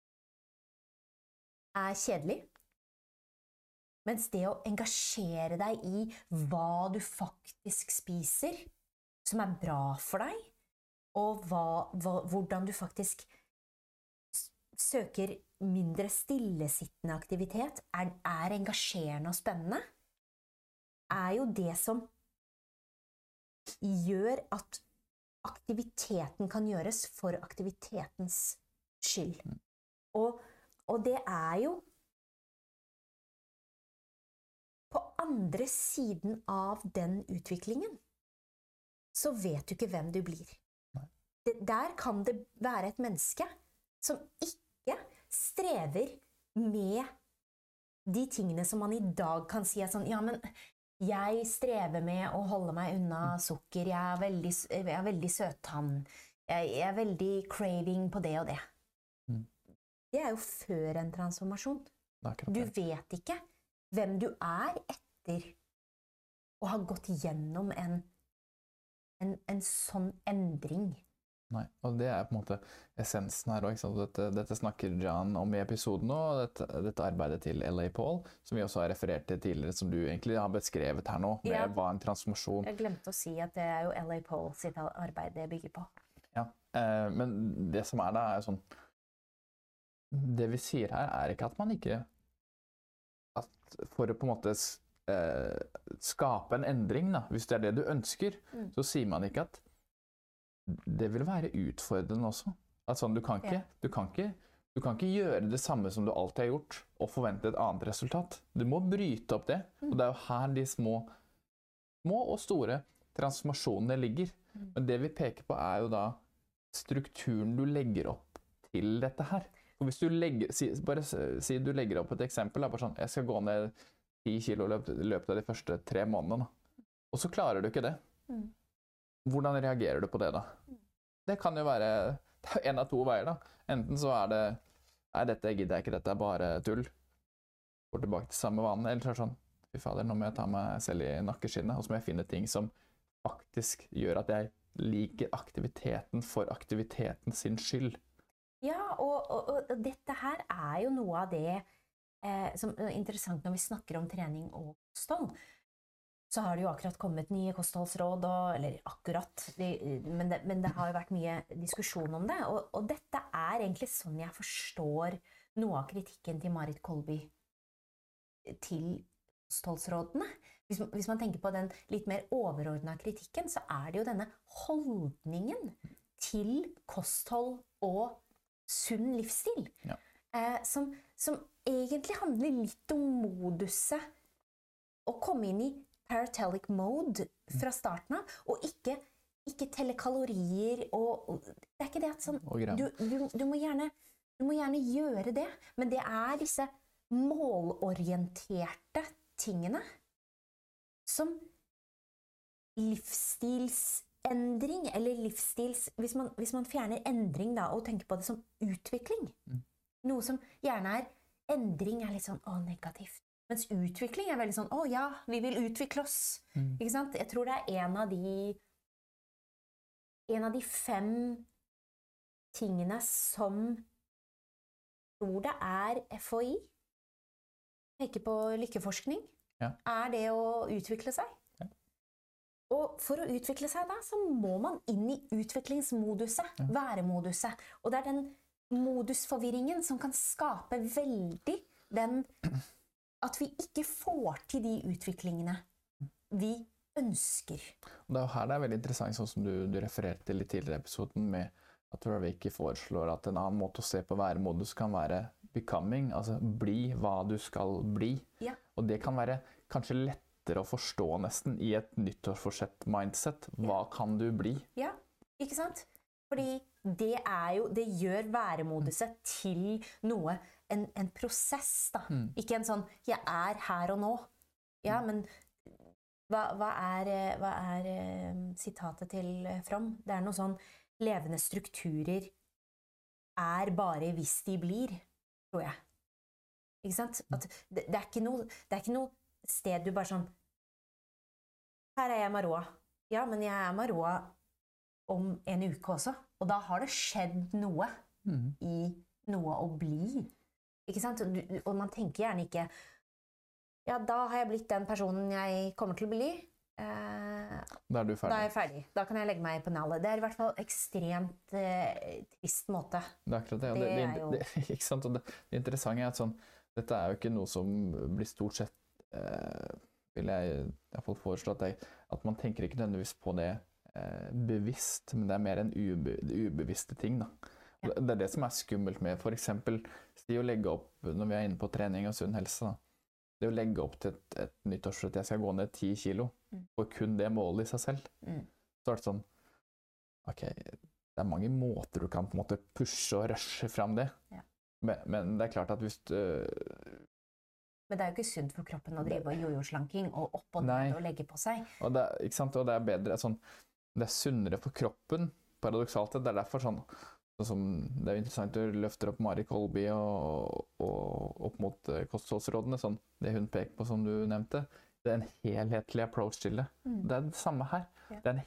er kjedelig. Mens det å engasjere deg i hva du faktisk spiser, som er bra for deg, og hvordan du faktisk søker mindre stillesittende aktivitet, er engasjerende og spennende, er jo det som gjør at aktiviteten kan gjøres for aktivitetens skyld. Og det er jo på andre siden av den utviklingen, så vet du ikke hvem du blir. Der kan det være et menneske som ikke strever med de tingene som man i dag kan si er sånn, ja, men jeg strever med å holde meg unna sukker, jeg er veldig søttann, jeg er veldig craving på det og det. Det er jo før en transformasjon. Du vet ikke hvem du er etter å ha gått gjennom en sånn endring Nei, og det på en måte essensen her også, ikke sant? Dette snakker John om i episoden nå, dette arbeidet til L.A. Paul, som vi også har referert til tidligere, som du egentlig har beskrevet her nå, med hva en transformasjon... Jeg glemte å si at det jo L.A. Paul sitt arbeid det bygger på. Ja, men det som da jo sånn... Det vi sier her ikke at man ikke... At for å på en måte skape en endring, da, hvis det det du ønsker, så sier man ikke at det vil være utfordrende også. At sånn, du kan ikke gjøre det samme som du alltid har gjort, og forvente et annet resultat. Du må bryte opp det, og det jo her de små og store transformasjonene ligger. Men det vi peker på jo da strukturen du legger opp til dette her. Og hvis du si du legger opp et eksempel, bare sånn, jeg skal gå ned 10 kilo i løpet av de første 3 månedene, og så klarer du ikke det. Hvordan reagerer du på det da? Det kan jo være en av 2 veier da. Enten så det, nei, dette gidder jeg ikke, dette bare tull. Går tilbake til samme vanen, eller så sånn, fy fader, nå må jeg ta meg selv i nakkeskinnet, og så må jeg finne ting som faktisk gjør at jeg liker aktiviteten for aktiviteten sin skyld. Ja, og dette her jo noe av det som er interessant når vi snakker om trening og kosthold. Så har det jo akkurat kommet nye kostholdsråd, eller akkurat, men det har jo vært mye diskusjon om det, og dette egentlig sånn jeg forstår noe av kritikken til Marit Kolby til kostholdsrådene. Hvis man tenker på den litt mer overordnede kritikken, så det jo denne holdningen til kosthold og sunn livsstil, som egentlig handler litt om moduset å komme inn i paratelic mode fra starten av, og ikke telle kalorier, og det ikke det at sånn, du må gjerne gjøre det, men det disse målorienterte tingene som livsstilsendring, eller hvis man fjerner endring da, og tenker på det som utvikling, noe som gjerne endring litt sånn, negativt. Mens utvikling veldig sånn, ja, vi vil utvikle oss. Ikke sant? Jeg tror det en av de 5 tingene som tror det FHI, peker på lykkeforskning, det å utvikle seg. Ja. Og for å utvikle seg da, så må man inn i utviklingsmoduset, væremoduset. Og det den modusforvirringen som kan skape veldig den... At vi ikke får til de utviklingene vi ønsker. Og det jo her det veldig interessant, sånn som du refererte til i tidligere episoden, med at vi ikke foreslår at en annen måte å se på væremodus kan være becoming, altså bli hva du skal bli. Ja. Og det kan være kanskje lettere å forstå nesten i et nyttårsforsett-mindset. Hva kan du bli? Ja, ikke sant? Fordi det gjør væremoduset til noe, en prosess da. Ikke en sånn, jeg her og nå. Ja, men hva sitatet til Fromm? Det noe sånn, levende strukturer bare hvis de blir, tror jeg. Ikke sant? At det ikke noe sted du bare sånn, her jeg Maroa. Ja, men jeg Maroa om en uke også. Og da har det skjedd noe i noe å bli. Ikke sant? Og man tenker gjerne ikke, ja, da har jeg blitt den personen jeg kommer til å bli. Da du ferdig. Da jeg ferdig. Da kan jeg legge meg på nallet. Det i hvert fall ekstremt trist måte. Det akkurat det. Det ikke sant? Og det interessante at sånn, dette jo ikke noe som blir stort sett, vil jeg i hvert fall foreslå at man tenker ikke nødvendigvis på det bevisst, men det mer en ubevisste ting da. Ja. Det det som skummelt med, for eksempel, å legge opp, når vi inne på trening og sunn helse da, det å legge opp til et nyttårsforsett, jeg skal gå ned 10 kilo, og kun det målet i seg selv, så det sånn, ok, det mange måter du kan på en måte pushe og rushe frem det, men det klart at hvis Men det jo ikke sunt for kroppen å drive jojo-slanking og opp og ned og legge på seg. Og det, ikke sant? Og det bedre, sånn, det sunnere for kroppen, paradoksalt, det derfor sånn som, det interessant å løfte opp Marit Kolby og opp mot kostholdsrådene, sånn, det hun peker på som du nevnte, det en helhetlig approach til det. Det det samme her. Ja. Det en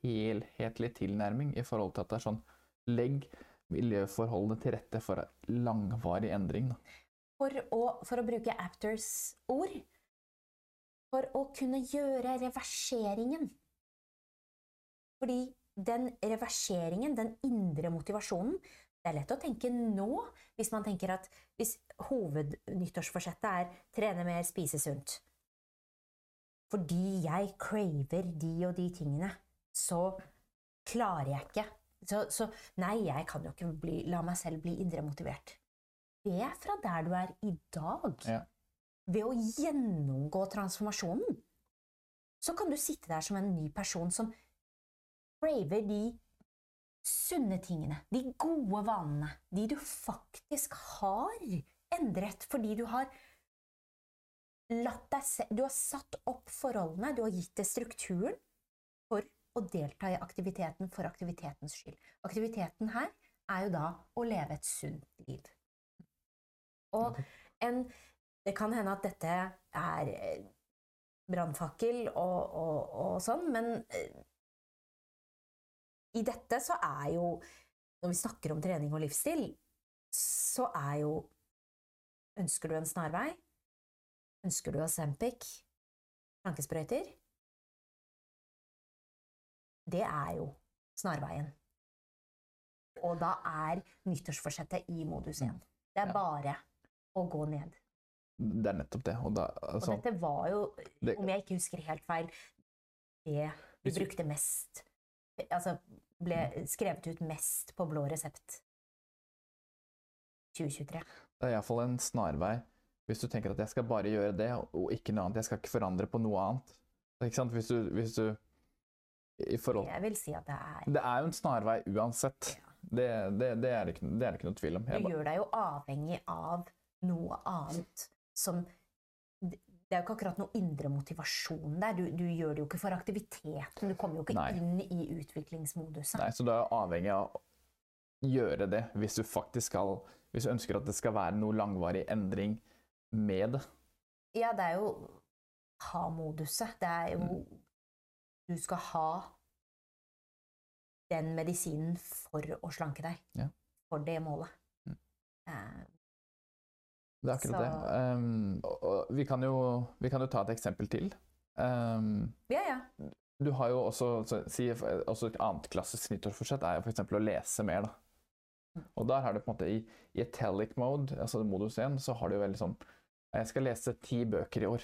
helhetlig tilnærming i forhold til at det er sånn, legg miljøforholdene til rette for langvarig endring. Da. For å bruke Apters ord, for å kunne gjøre reverseringen. Fordi den reverseringen, den indre motivasjonen, det er lett å tenke nå, hvis man tenker at hvis hovednyttårsforsettet trene mer, spise sunt, fordi jeg craver de og de tingene, så klarer jeg ikke. Så nei, jeg kan jo ikke la meg selv bli indre motivert. Det er fra der du er i dag. Ja. Ved å gjennomgå transformasjonen, så kan du sitte der som en ny person som craver de sunne tingene, de gode vanene, de du faktisk har endret, fordi du har du har satt opp forholdene, du har gitt det strukturen for å delta i aktiviteten for aktivitetens skyld. Aktiviteten her er jo da å leve et sunt liv. Og det kan hende at dette er brannfakkel og sånn, men i dette så er jo, når vi snakker om trening og livsstil, så er jo, ønsker du en snarvei? Ønsker du Ozempic? Slankesprøyter? Det er jo snarveien. Og da er nyttårsforsettet i modus 1. Det er bare å gå ned. Det er nettopp det. Og dette var jo, om jeg ikke husker helt feil, det vi brukte mest, altså ble skrevet ut mest på blå resept 2023. Det er i hvert fall en snarvei. Hvis du tenker at jeg skal bare gjøre det, og ikke noe annet, jeg skal ikke forandre på noe annet. Ikke sant? Hvis du i forhold... Jeg vil si at det er... Det er jo en snarvei uansett. Ja. Det er det ikke noe tvil om. Du gjør deg jo avhengig av noe annet som... Det er jo ikke akkurat noe indre motivasjon der. Du gjør det jo ikke for aktiviteten. Du kommer jo ikke inn i utviklingsmoduset. Nei, så du er jo avhengig av å gjøre det hvis du faktisk skal... Hvis du ønsker at det skal være noe langvarig endring med det. Ja, det er jo ha-moduset. Det er jo... Du skal ha den medisinen for å slanke deg. Ja. For det målet. Det er akkurat det. Og vi kan jo ta et eksempel til. Ja. Du har jo også, også et annet klassisk nyttårsforsett er jo for eksempel å lese mer, da. Og der har du på en måte i italic mode, altså modus 1, så har du jo veldig sånn, jeg skal lese 10 bøker i år.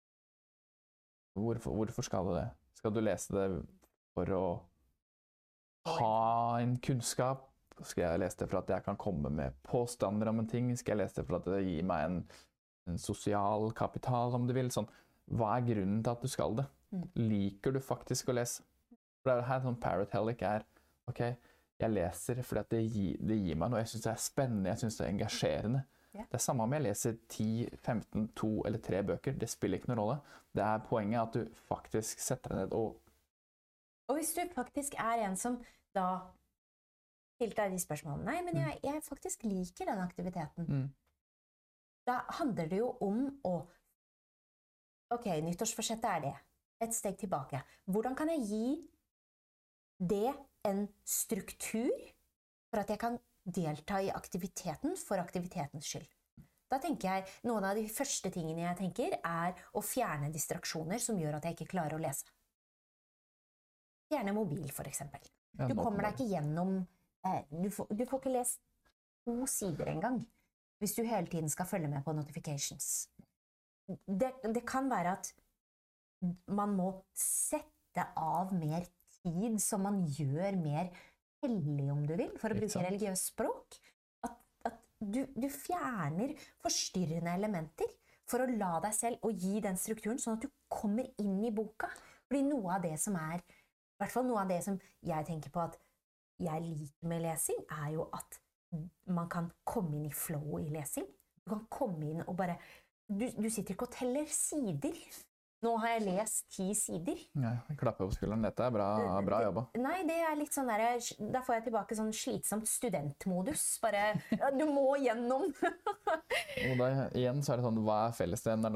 Hvorfor skal du det? Skal du lese det for å ha en kunnskap? Skal jeg lese det for at jeg kan komme med påstander om en ting? Skal jeg lese det for at det gir meg en sosial kapital, om du vil? Sånn, hva er grunnen til at du skal det? Liker du faktisk å lese? For det er her sånn paratelic er, ok, jeg leser fordi at det gir meg noe. Jeg synes det er spennende, jeg synes det er engasjerende. Yeah. Det er samme om jeg leser 10, 15, 2 eller 3 bøker. Det spiller ikke noen rolle. Det er poenget at du faktisk setter deg ned og hvis du faktisk er en som da stilte deg de spørsmålene, nei, men jeg faktisk liker den aktiviteten. Da handler det jo om å ok, nyttårsforsettet er det. Et steg tilbake. Hvordan kan jeg gi det en struktur for at jeg kan delta i aktiviteten for aktivitetens skyld? Da tenker jeg, noen av de første tingene jeg tenker er å fjerne distraksjoner som gjør at jeg ikke klarer å lese. Fjerne mobil, for eksempel. Du kommer deg ikke gjennom, du får ikke lest 2 sider en gang, hvis du hele tiden skal følge med på notifications. Det kan være at man må sette av mer tid som man gjør mer hellig, om du vil, for å bruke religiøst språk. At du fjerner forstyrrende elementer for å la deg selv og gi den strukturen, sånn at du kommer inn i boka. Fordi noe av det som er, i hvert fall noe av det som jeg tenker på at jeg liker med lesing, er jo at man kan komme inn i flow i lesing. Du kan komme inn og bare, du sitter ikke og teller sider. Nå har jeg lest 10 sider. Nei, jeg klapper på skulderen. Dette er bra jobba. Nei, det er litt sånn der, da får jeg tilbake sånn slitsomt studentmodus. Bare, du må gjennom. Og da, igjen så er det sånn, hva er fellesnevner da?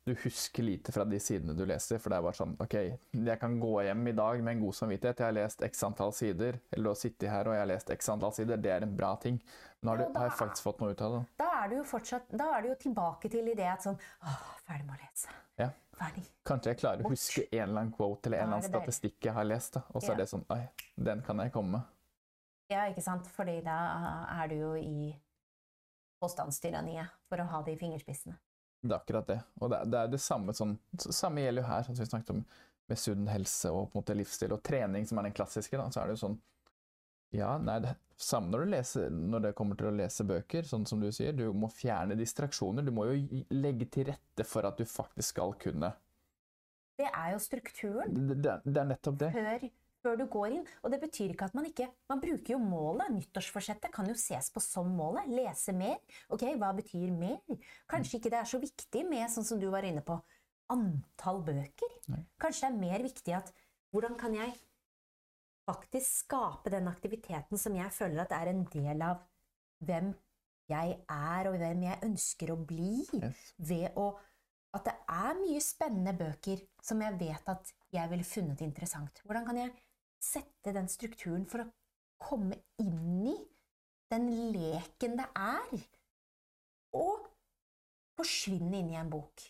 du husker lite fra de sidene du leser, for det er bare sånn, ok, jeg kan gå hjem i dag med en god samvittighet, jeg har lest x antall sider, eller du har sittet her og jeg har lest x antall sider, det er en bra ting. Men har jeg faktisk fått noe ut av det. Da er du jo tilbake til det at sånn, ferdig med å lese. Ja. Ferdig. Kanskje jeg klarer å huske en eller annen quote eller en eller annen statistikk jeg har lest, da. Og så er det sånn, den kan jeg komme med. Ja, ikke sant? Fordi da er du jo i påstandstyranniet for å ha det i fingerspissene. Det er akkurat det. Og det er det samme sånn, samme gjelder jo her, sånn som vi snakket om med sunn helse og på en måte livsstil og trening, som er den klassiske, da, så er det jo sånn, ja, nei, det samme når det kommer til å lese bøker, sånn som du sier, du må fjerne distraksjoner, du må jo legge til rette for at du faktisk skal kunne. Det er jo strukturen. Det er nettopp det. Før du går inn, og det betyr ikke at man bruker jo målet, nyttårsforsettet kan jo ses på som målet, lese mer, ok, hva betyr mer? Kanskje ikke det er så viktig med, sånn som du var inne på, antall bøker. Nei. Kanskje det er mer viktig at, hvordan kan jeg faktisk skape den aktiviteten som jeg føler at er en del av hvem jeg er, og hvem jeg ønsker å bli, ved at det er mye spennende bøker som jeg vet at jeg ville funnet interessant. Hvordan kan jeg sette den strukturen for å komme inn i den leken det er, og forsvinne inn i en bok.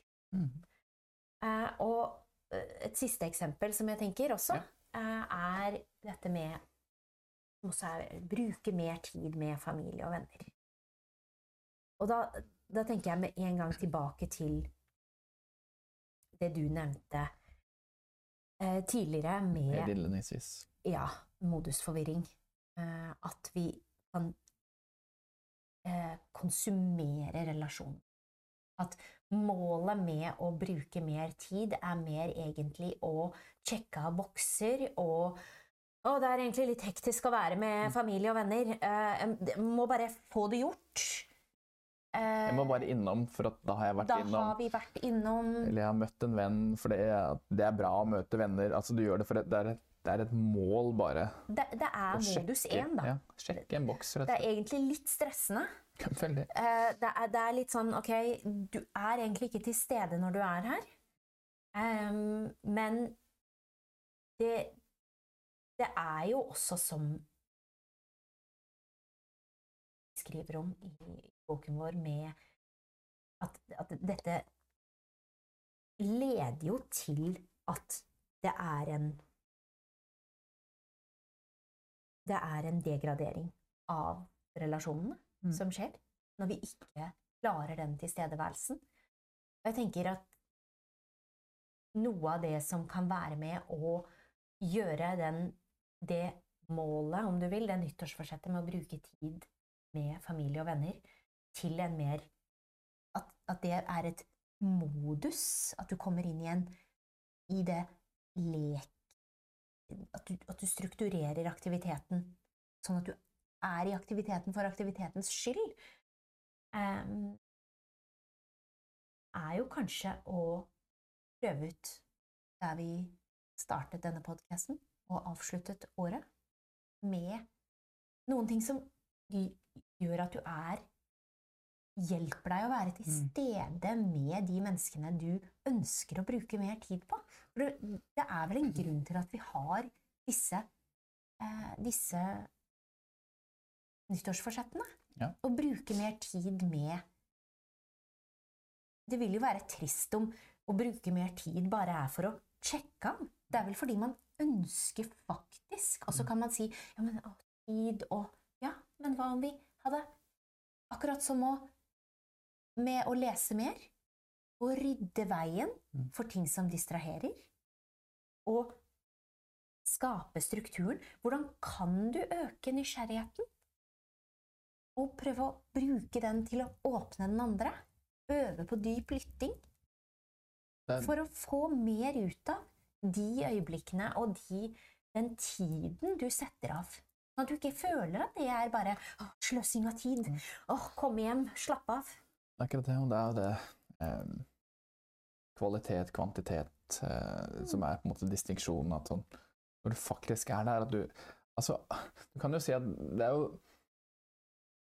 Og et siste eksempel som jeg tenker også, er dette med å bruke mer tid med familie og venner. Og da tenker jeg med en gang tilbake til det du nevnte tidligere med modusforvirring. At vi kan konsumere relasjonen. At målet med å bruke mer tid er mer egentlig å sjekke av bokser, og det er egentlig litt hektisk å være med familie og venner. Jeg må bare få det gjort. Jeg må bare innom, for at da har jeg vært innom. Da har vi vært innom. Eller jeg har møtt en venn, for det er bra å møte venner. Altså, du gjør det for det er et mål bare. Det er modus 1, da. Ja, sjekke en boks. Det er egentlig litt stressende. Veldig. Det er litt sånn, ok, du er egentlig ikke til stede når du er her. Men det er jo også som vi skriver om i boken vår, med at dette leder jo til at det er en degradering av relasjonene som skjer, når vi ikke klarer den tilstedeværelsen. Og jeg tenker at noe av det som kan være med å gjøre det målet, om du vil, det nyttårsforsettet med å bruke tid med familie og venner, til en mer, at det er et modus, at du kommer inn igjen i det at du strukturerer aktiviteten, sånn at du er i aktiviteten for aktivitetens skyld, er jo kanskje å prøve ut der vi startet denne podcasten og avsluttet året med noen ting som gjør at du hjelper deg å være til stede med de menneskene du ønsker å bruke mer tid på. For det er vel en grunn til at vi har disse nyttårsforsettene. Ja. Å bruke mer tid med. Det vil jo være trist om å bruke mer tid bare er for å sjekke av. Det er vel fordi man ønsker faktisk, og så kan man si, ja, men tid og, ja, men hva om vi hadde akkurat som med å lese mer, og rydde veien for ting som distraherer, og skape strukturen. Hvordan kan du øke nysgjerrigheten? Og prøve å bruke den til å åpne den andre. Øve på dyp lytting. For å få mer ut av de øyeblikkene og den tiden du setter av. Sånn at du ikke føler at det er bare sløsing av tid. Kom hjem, slapp av. Akkurat det, og det er det kvalitet, kvantitet, som er på en måte distinksjonen, at sånn, når du faktisk er der, at du kan jo si at det er jo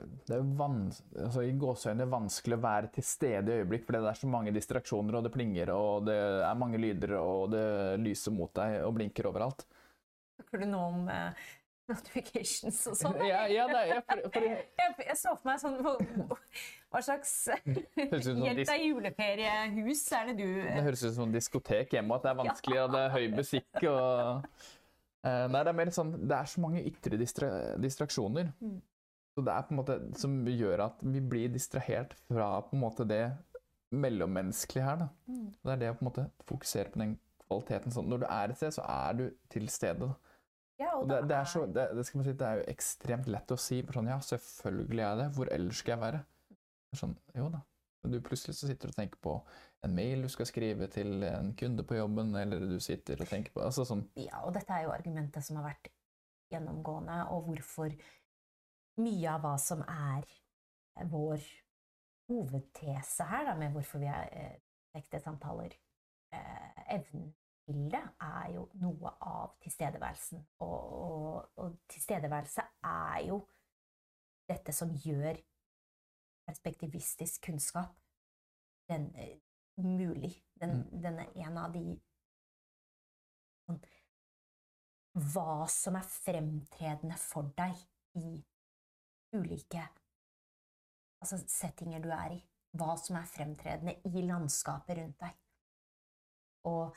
det altså, i gåseøyne vanskelig å være til stede i øyeblikk, fordi det er så mange distraksjoner, og det plinger, og det er mange lyder, og det lyser mot deg, og blinker overalt. Snakker du nå om notifications og sånn? Ja, Jeg så for meg sånn, hva slags hjelp deg juleferiehus er det du? Det høres ut som en diskotek hjemme, at det er vanskelig, og det er høy musikk, og... Nei, det er mer sånn, det er så mange ytre distraksjoner. Så det er på en måte som gjør at vi blir distrahert fra på en måte det mellommenneskelige her. Da. Det er det å på en måte fokusere på den kvaliteten. Sånn. Når du er et sted, så er du til stede. Da. Ja, og det er så, det skal man si, det er jo ekstremt lett å si. Sånn, ja, selvfølgelig er jeg det. Hvor ellers skal jeg være? Sånn, jo da. Men du plutselig så sitter du og tenker på en mail du skal skrive til en kunde på jobben, eller du sitter og tenker på, altså sånn. Ja, og dette er jo argumentet som har vært gjennomgående, og hvorfor mye av hva som er vår hovedtese her, da, med hvorfor vi har ekte samtaler, evnen til det, er jo noe av tilstedeværelsen. Og tilstedeværelse er jo dette som gjør perspektivistisk kunnskap mulig. Den er en av de hva som er fremtredende for deg i ulike settinger du er i. Hva som er fremtredende i landskapet rundt deg. Og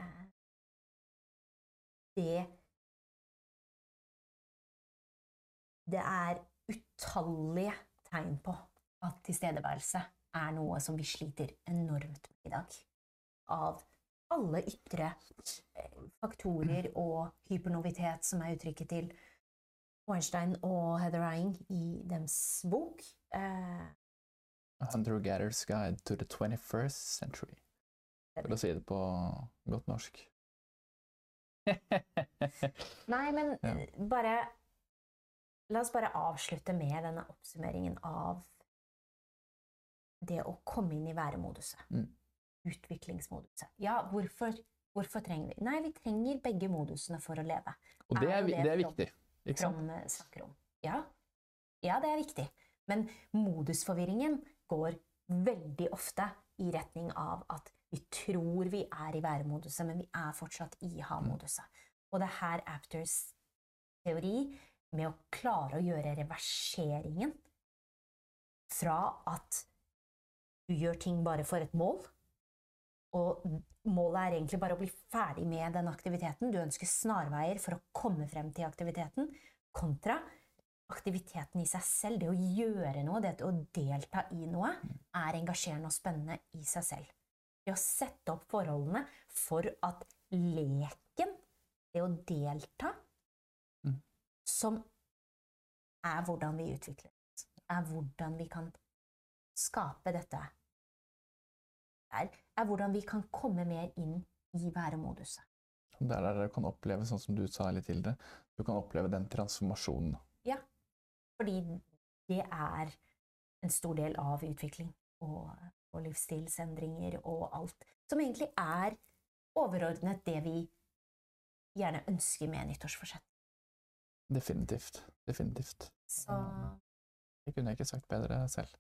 det er utallige tegn på at tilstedeværelse er noe som vi sliter enormt med i dag. Av alle ytre faktorer og hypernovitet som er uttrykket til Weinstein og Heather Ryan i deres bok. A Hunter-Gatherer's Guide to the 21st Century. For å si det på godt norsk. Nei, men la oss bare avslutte med denne oppsummeringen av det å komme inn i væremoduset. Utviklingsmoduset. Ja, hvorfor trenger vi? Nei, vi trenger begge modusene for å leve. Og det er viktig, ikke sant? From snakker om. Ja, det er viktig. Men modusforvirringen går veldig ofte i retning av at vi tror vi er i væremoduset, men vi er fortsatt i ha-moduset. Og det er her Apters teori med å klare å gjøre reverseringen fra at du gjør ting bare for et mål, og målet er egentlig bare å bli ferdig med den aktiviteten. Du ønsker snarveier for å komme frem til aktiviteten, kontra aktiviteten i seg selv. Det å gjøre noe, det å delta i noe, er engasjerende og spennende i seg selv. Det å sette opp forholdene for at leken, det å delta, som er hvordan vi utvikler oss, er hvordan vi kan skape dette, er hvordan vi kan komme mer inn i væremoduset. Det er der du kan oppleve, sånn som du sa litt til det, du kan oppleve den transformasjonen. Ja, fordi det er en stor del av utvikling og livsstilsendringer og alt, som egentlig er overordnet det vi gjerne ønsker med nyttårsforsett. Definitivt. Så... Det kunne jeg ikke sagt bedre selv.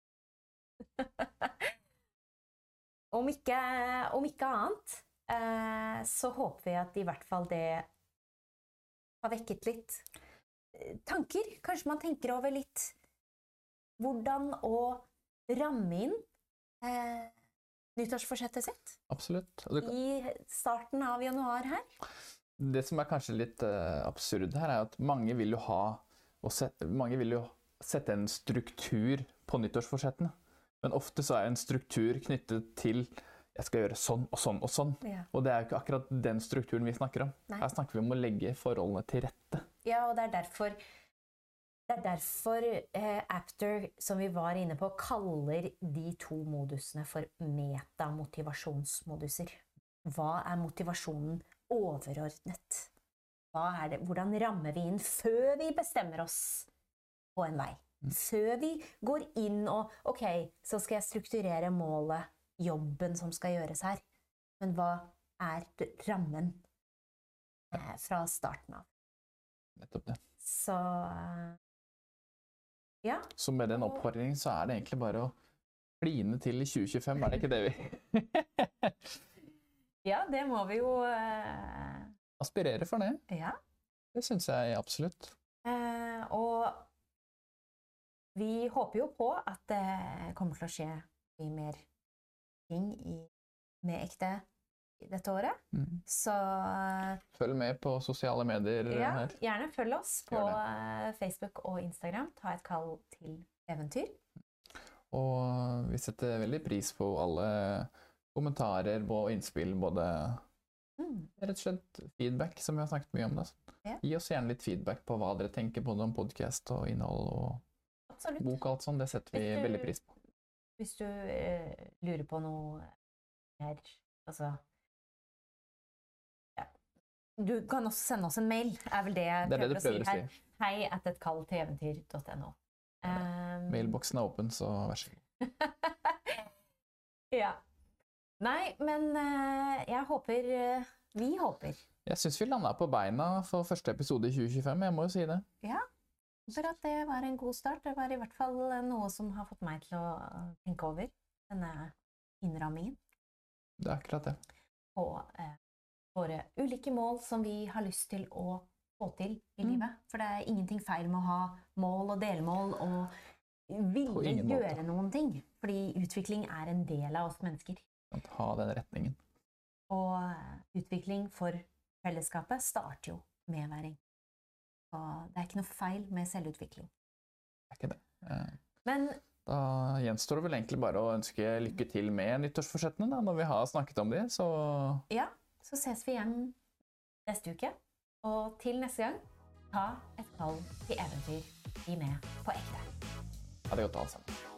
Om ikke annet, så håper vi at i hvert fall det har vekket litt tanker. Kanskje man tenker over litt hvordan å ramme inn nyttårsforsettet sitt. Absolutt. I starten av januar her. Det som er kanskje litt absurd her, er at mange vil jo sette en struktur på nyttårsforsettene. Men ofte så er en struktur knyttet til jeg skal gjøre sånn og sånn og sånn. Ja. Og det er jo ikke akkurat den strukturen vi snakker om. Nei. Her snakker vi om å legge forholdene til rette. Ja, og det er derfor Apter, som vi var inne på, kaller de to modusene for metamotivasjonsmoduser. Hva er motivasjonen overordnet? Hvordan rammer vi inn før vi bestemmer oss på en vei? Før vi går inn og, ok, så skal jeg strukturere målet, jobben som skal gjøres her. Men hva er rammen fra starten av? Nettopp det. Så Ja. Så med den oppfordringen så det egentlig bare å kline til I 2025, det ikke det vi? Ja, det må vi jo aspirere for det. Ja. Det synes jeg absolutt. Og vi håper jo på at det kommer til å skje mye mer ting med ekte I dette året. Så følg med på sosiale medier her. Gjerne følg oss på Facebook og Instagram. Ta et kall til eventyr. Og vi setter veldig pris på alle kommentarer og innspill, både rett og slett feedback, som vi har snakket mye om det. Gi oss gjerne litt feedback på hva dere tenker både om podcast og innhold og bok og alt sånt. Det setter vi veldig pris på. Hvis du lurer på noe her, altså du kan også sende oss en mail, vel det jeg prøver å si her. hei@etkalltileventyr.no. Mailboksen åpen, så vær så god. Ja. Nei, men jeg håper, vi håper. Jeg synes vi landet på beina for første episode I 2025, jeg må jo si det. Ja, for at det var en god start. Det var I hvert fall noe som har fått meg til å tenke over denne innrammingen. Det akkurat det. På våre ulike mål som vi har lyst til å få til I livet. For det ingenting feil med å ha mål og delmål og ville gjøre noen ting. Fordi utvikling en del av oss mennesker. Ha den retningen. Og utvikling for fellesskapet starter jo med hver enkelt. Og det ikke noe feil med selvutvikling. Det ikke det. Men da gjenstår det vel egentlig bare å ønske lykke til med nyttårsforsettene da, når vi har snakket om det, så... Ja, så ses vi igjen neste uke. Og til neste gang, ta et kall til eventyr. Bli med på ekte. Ha det godt alle sammen.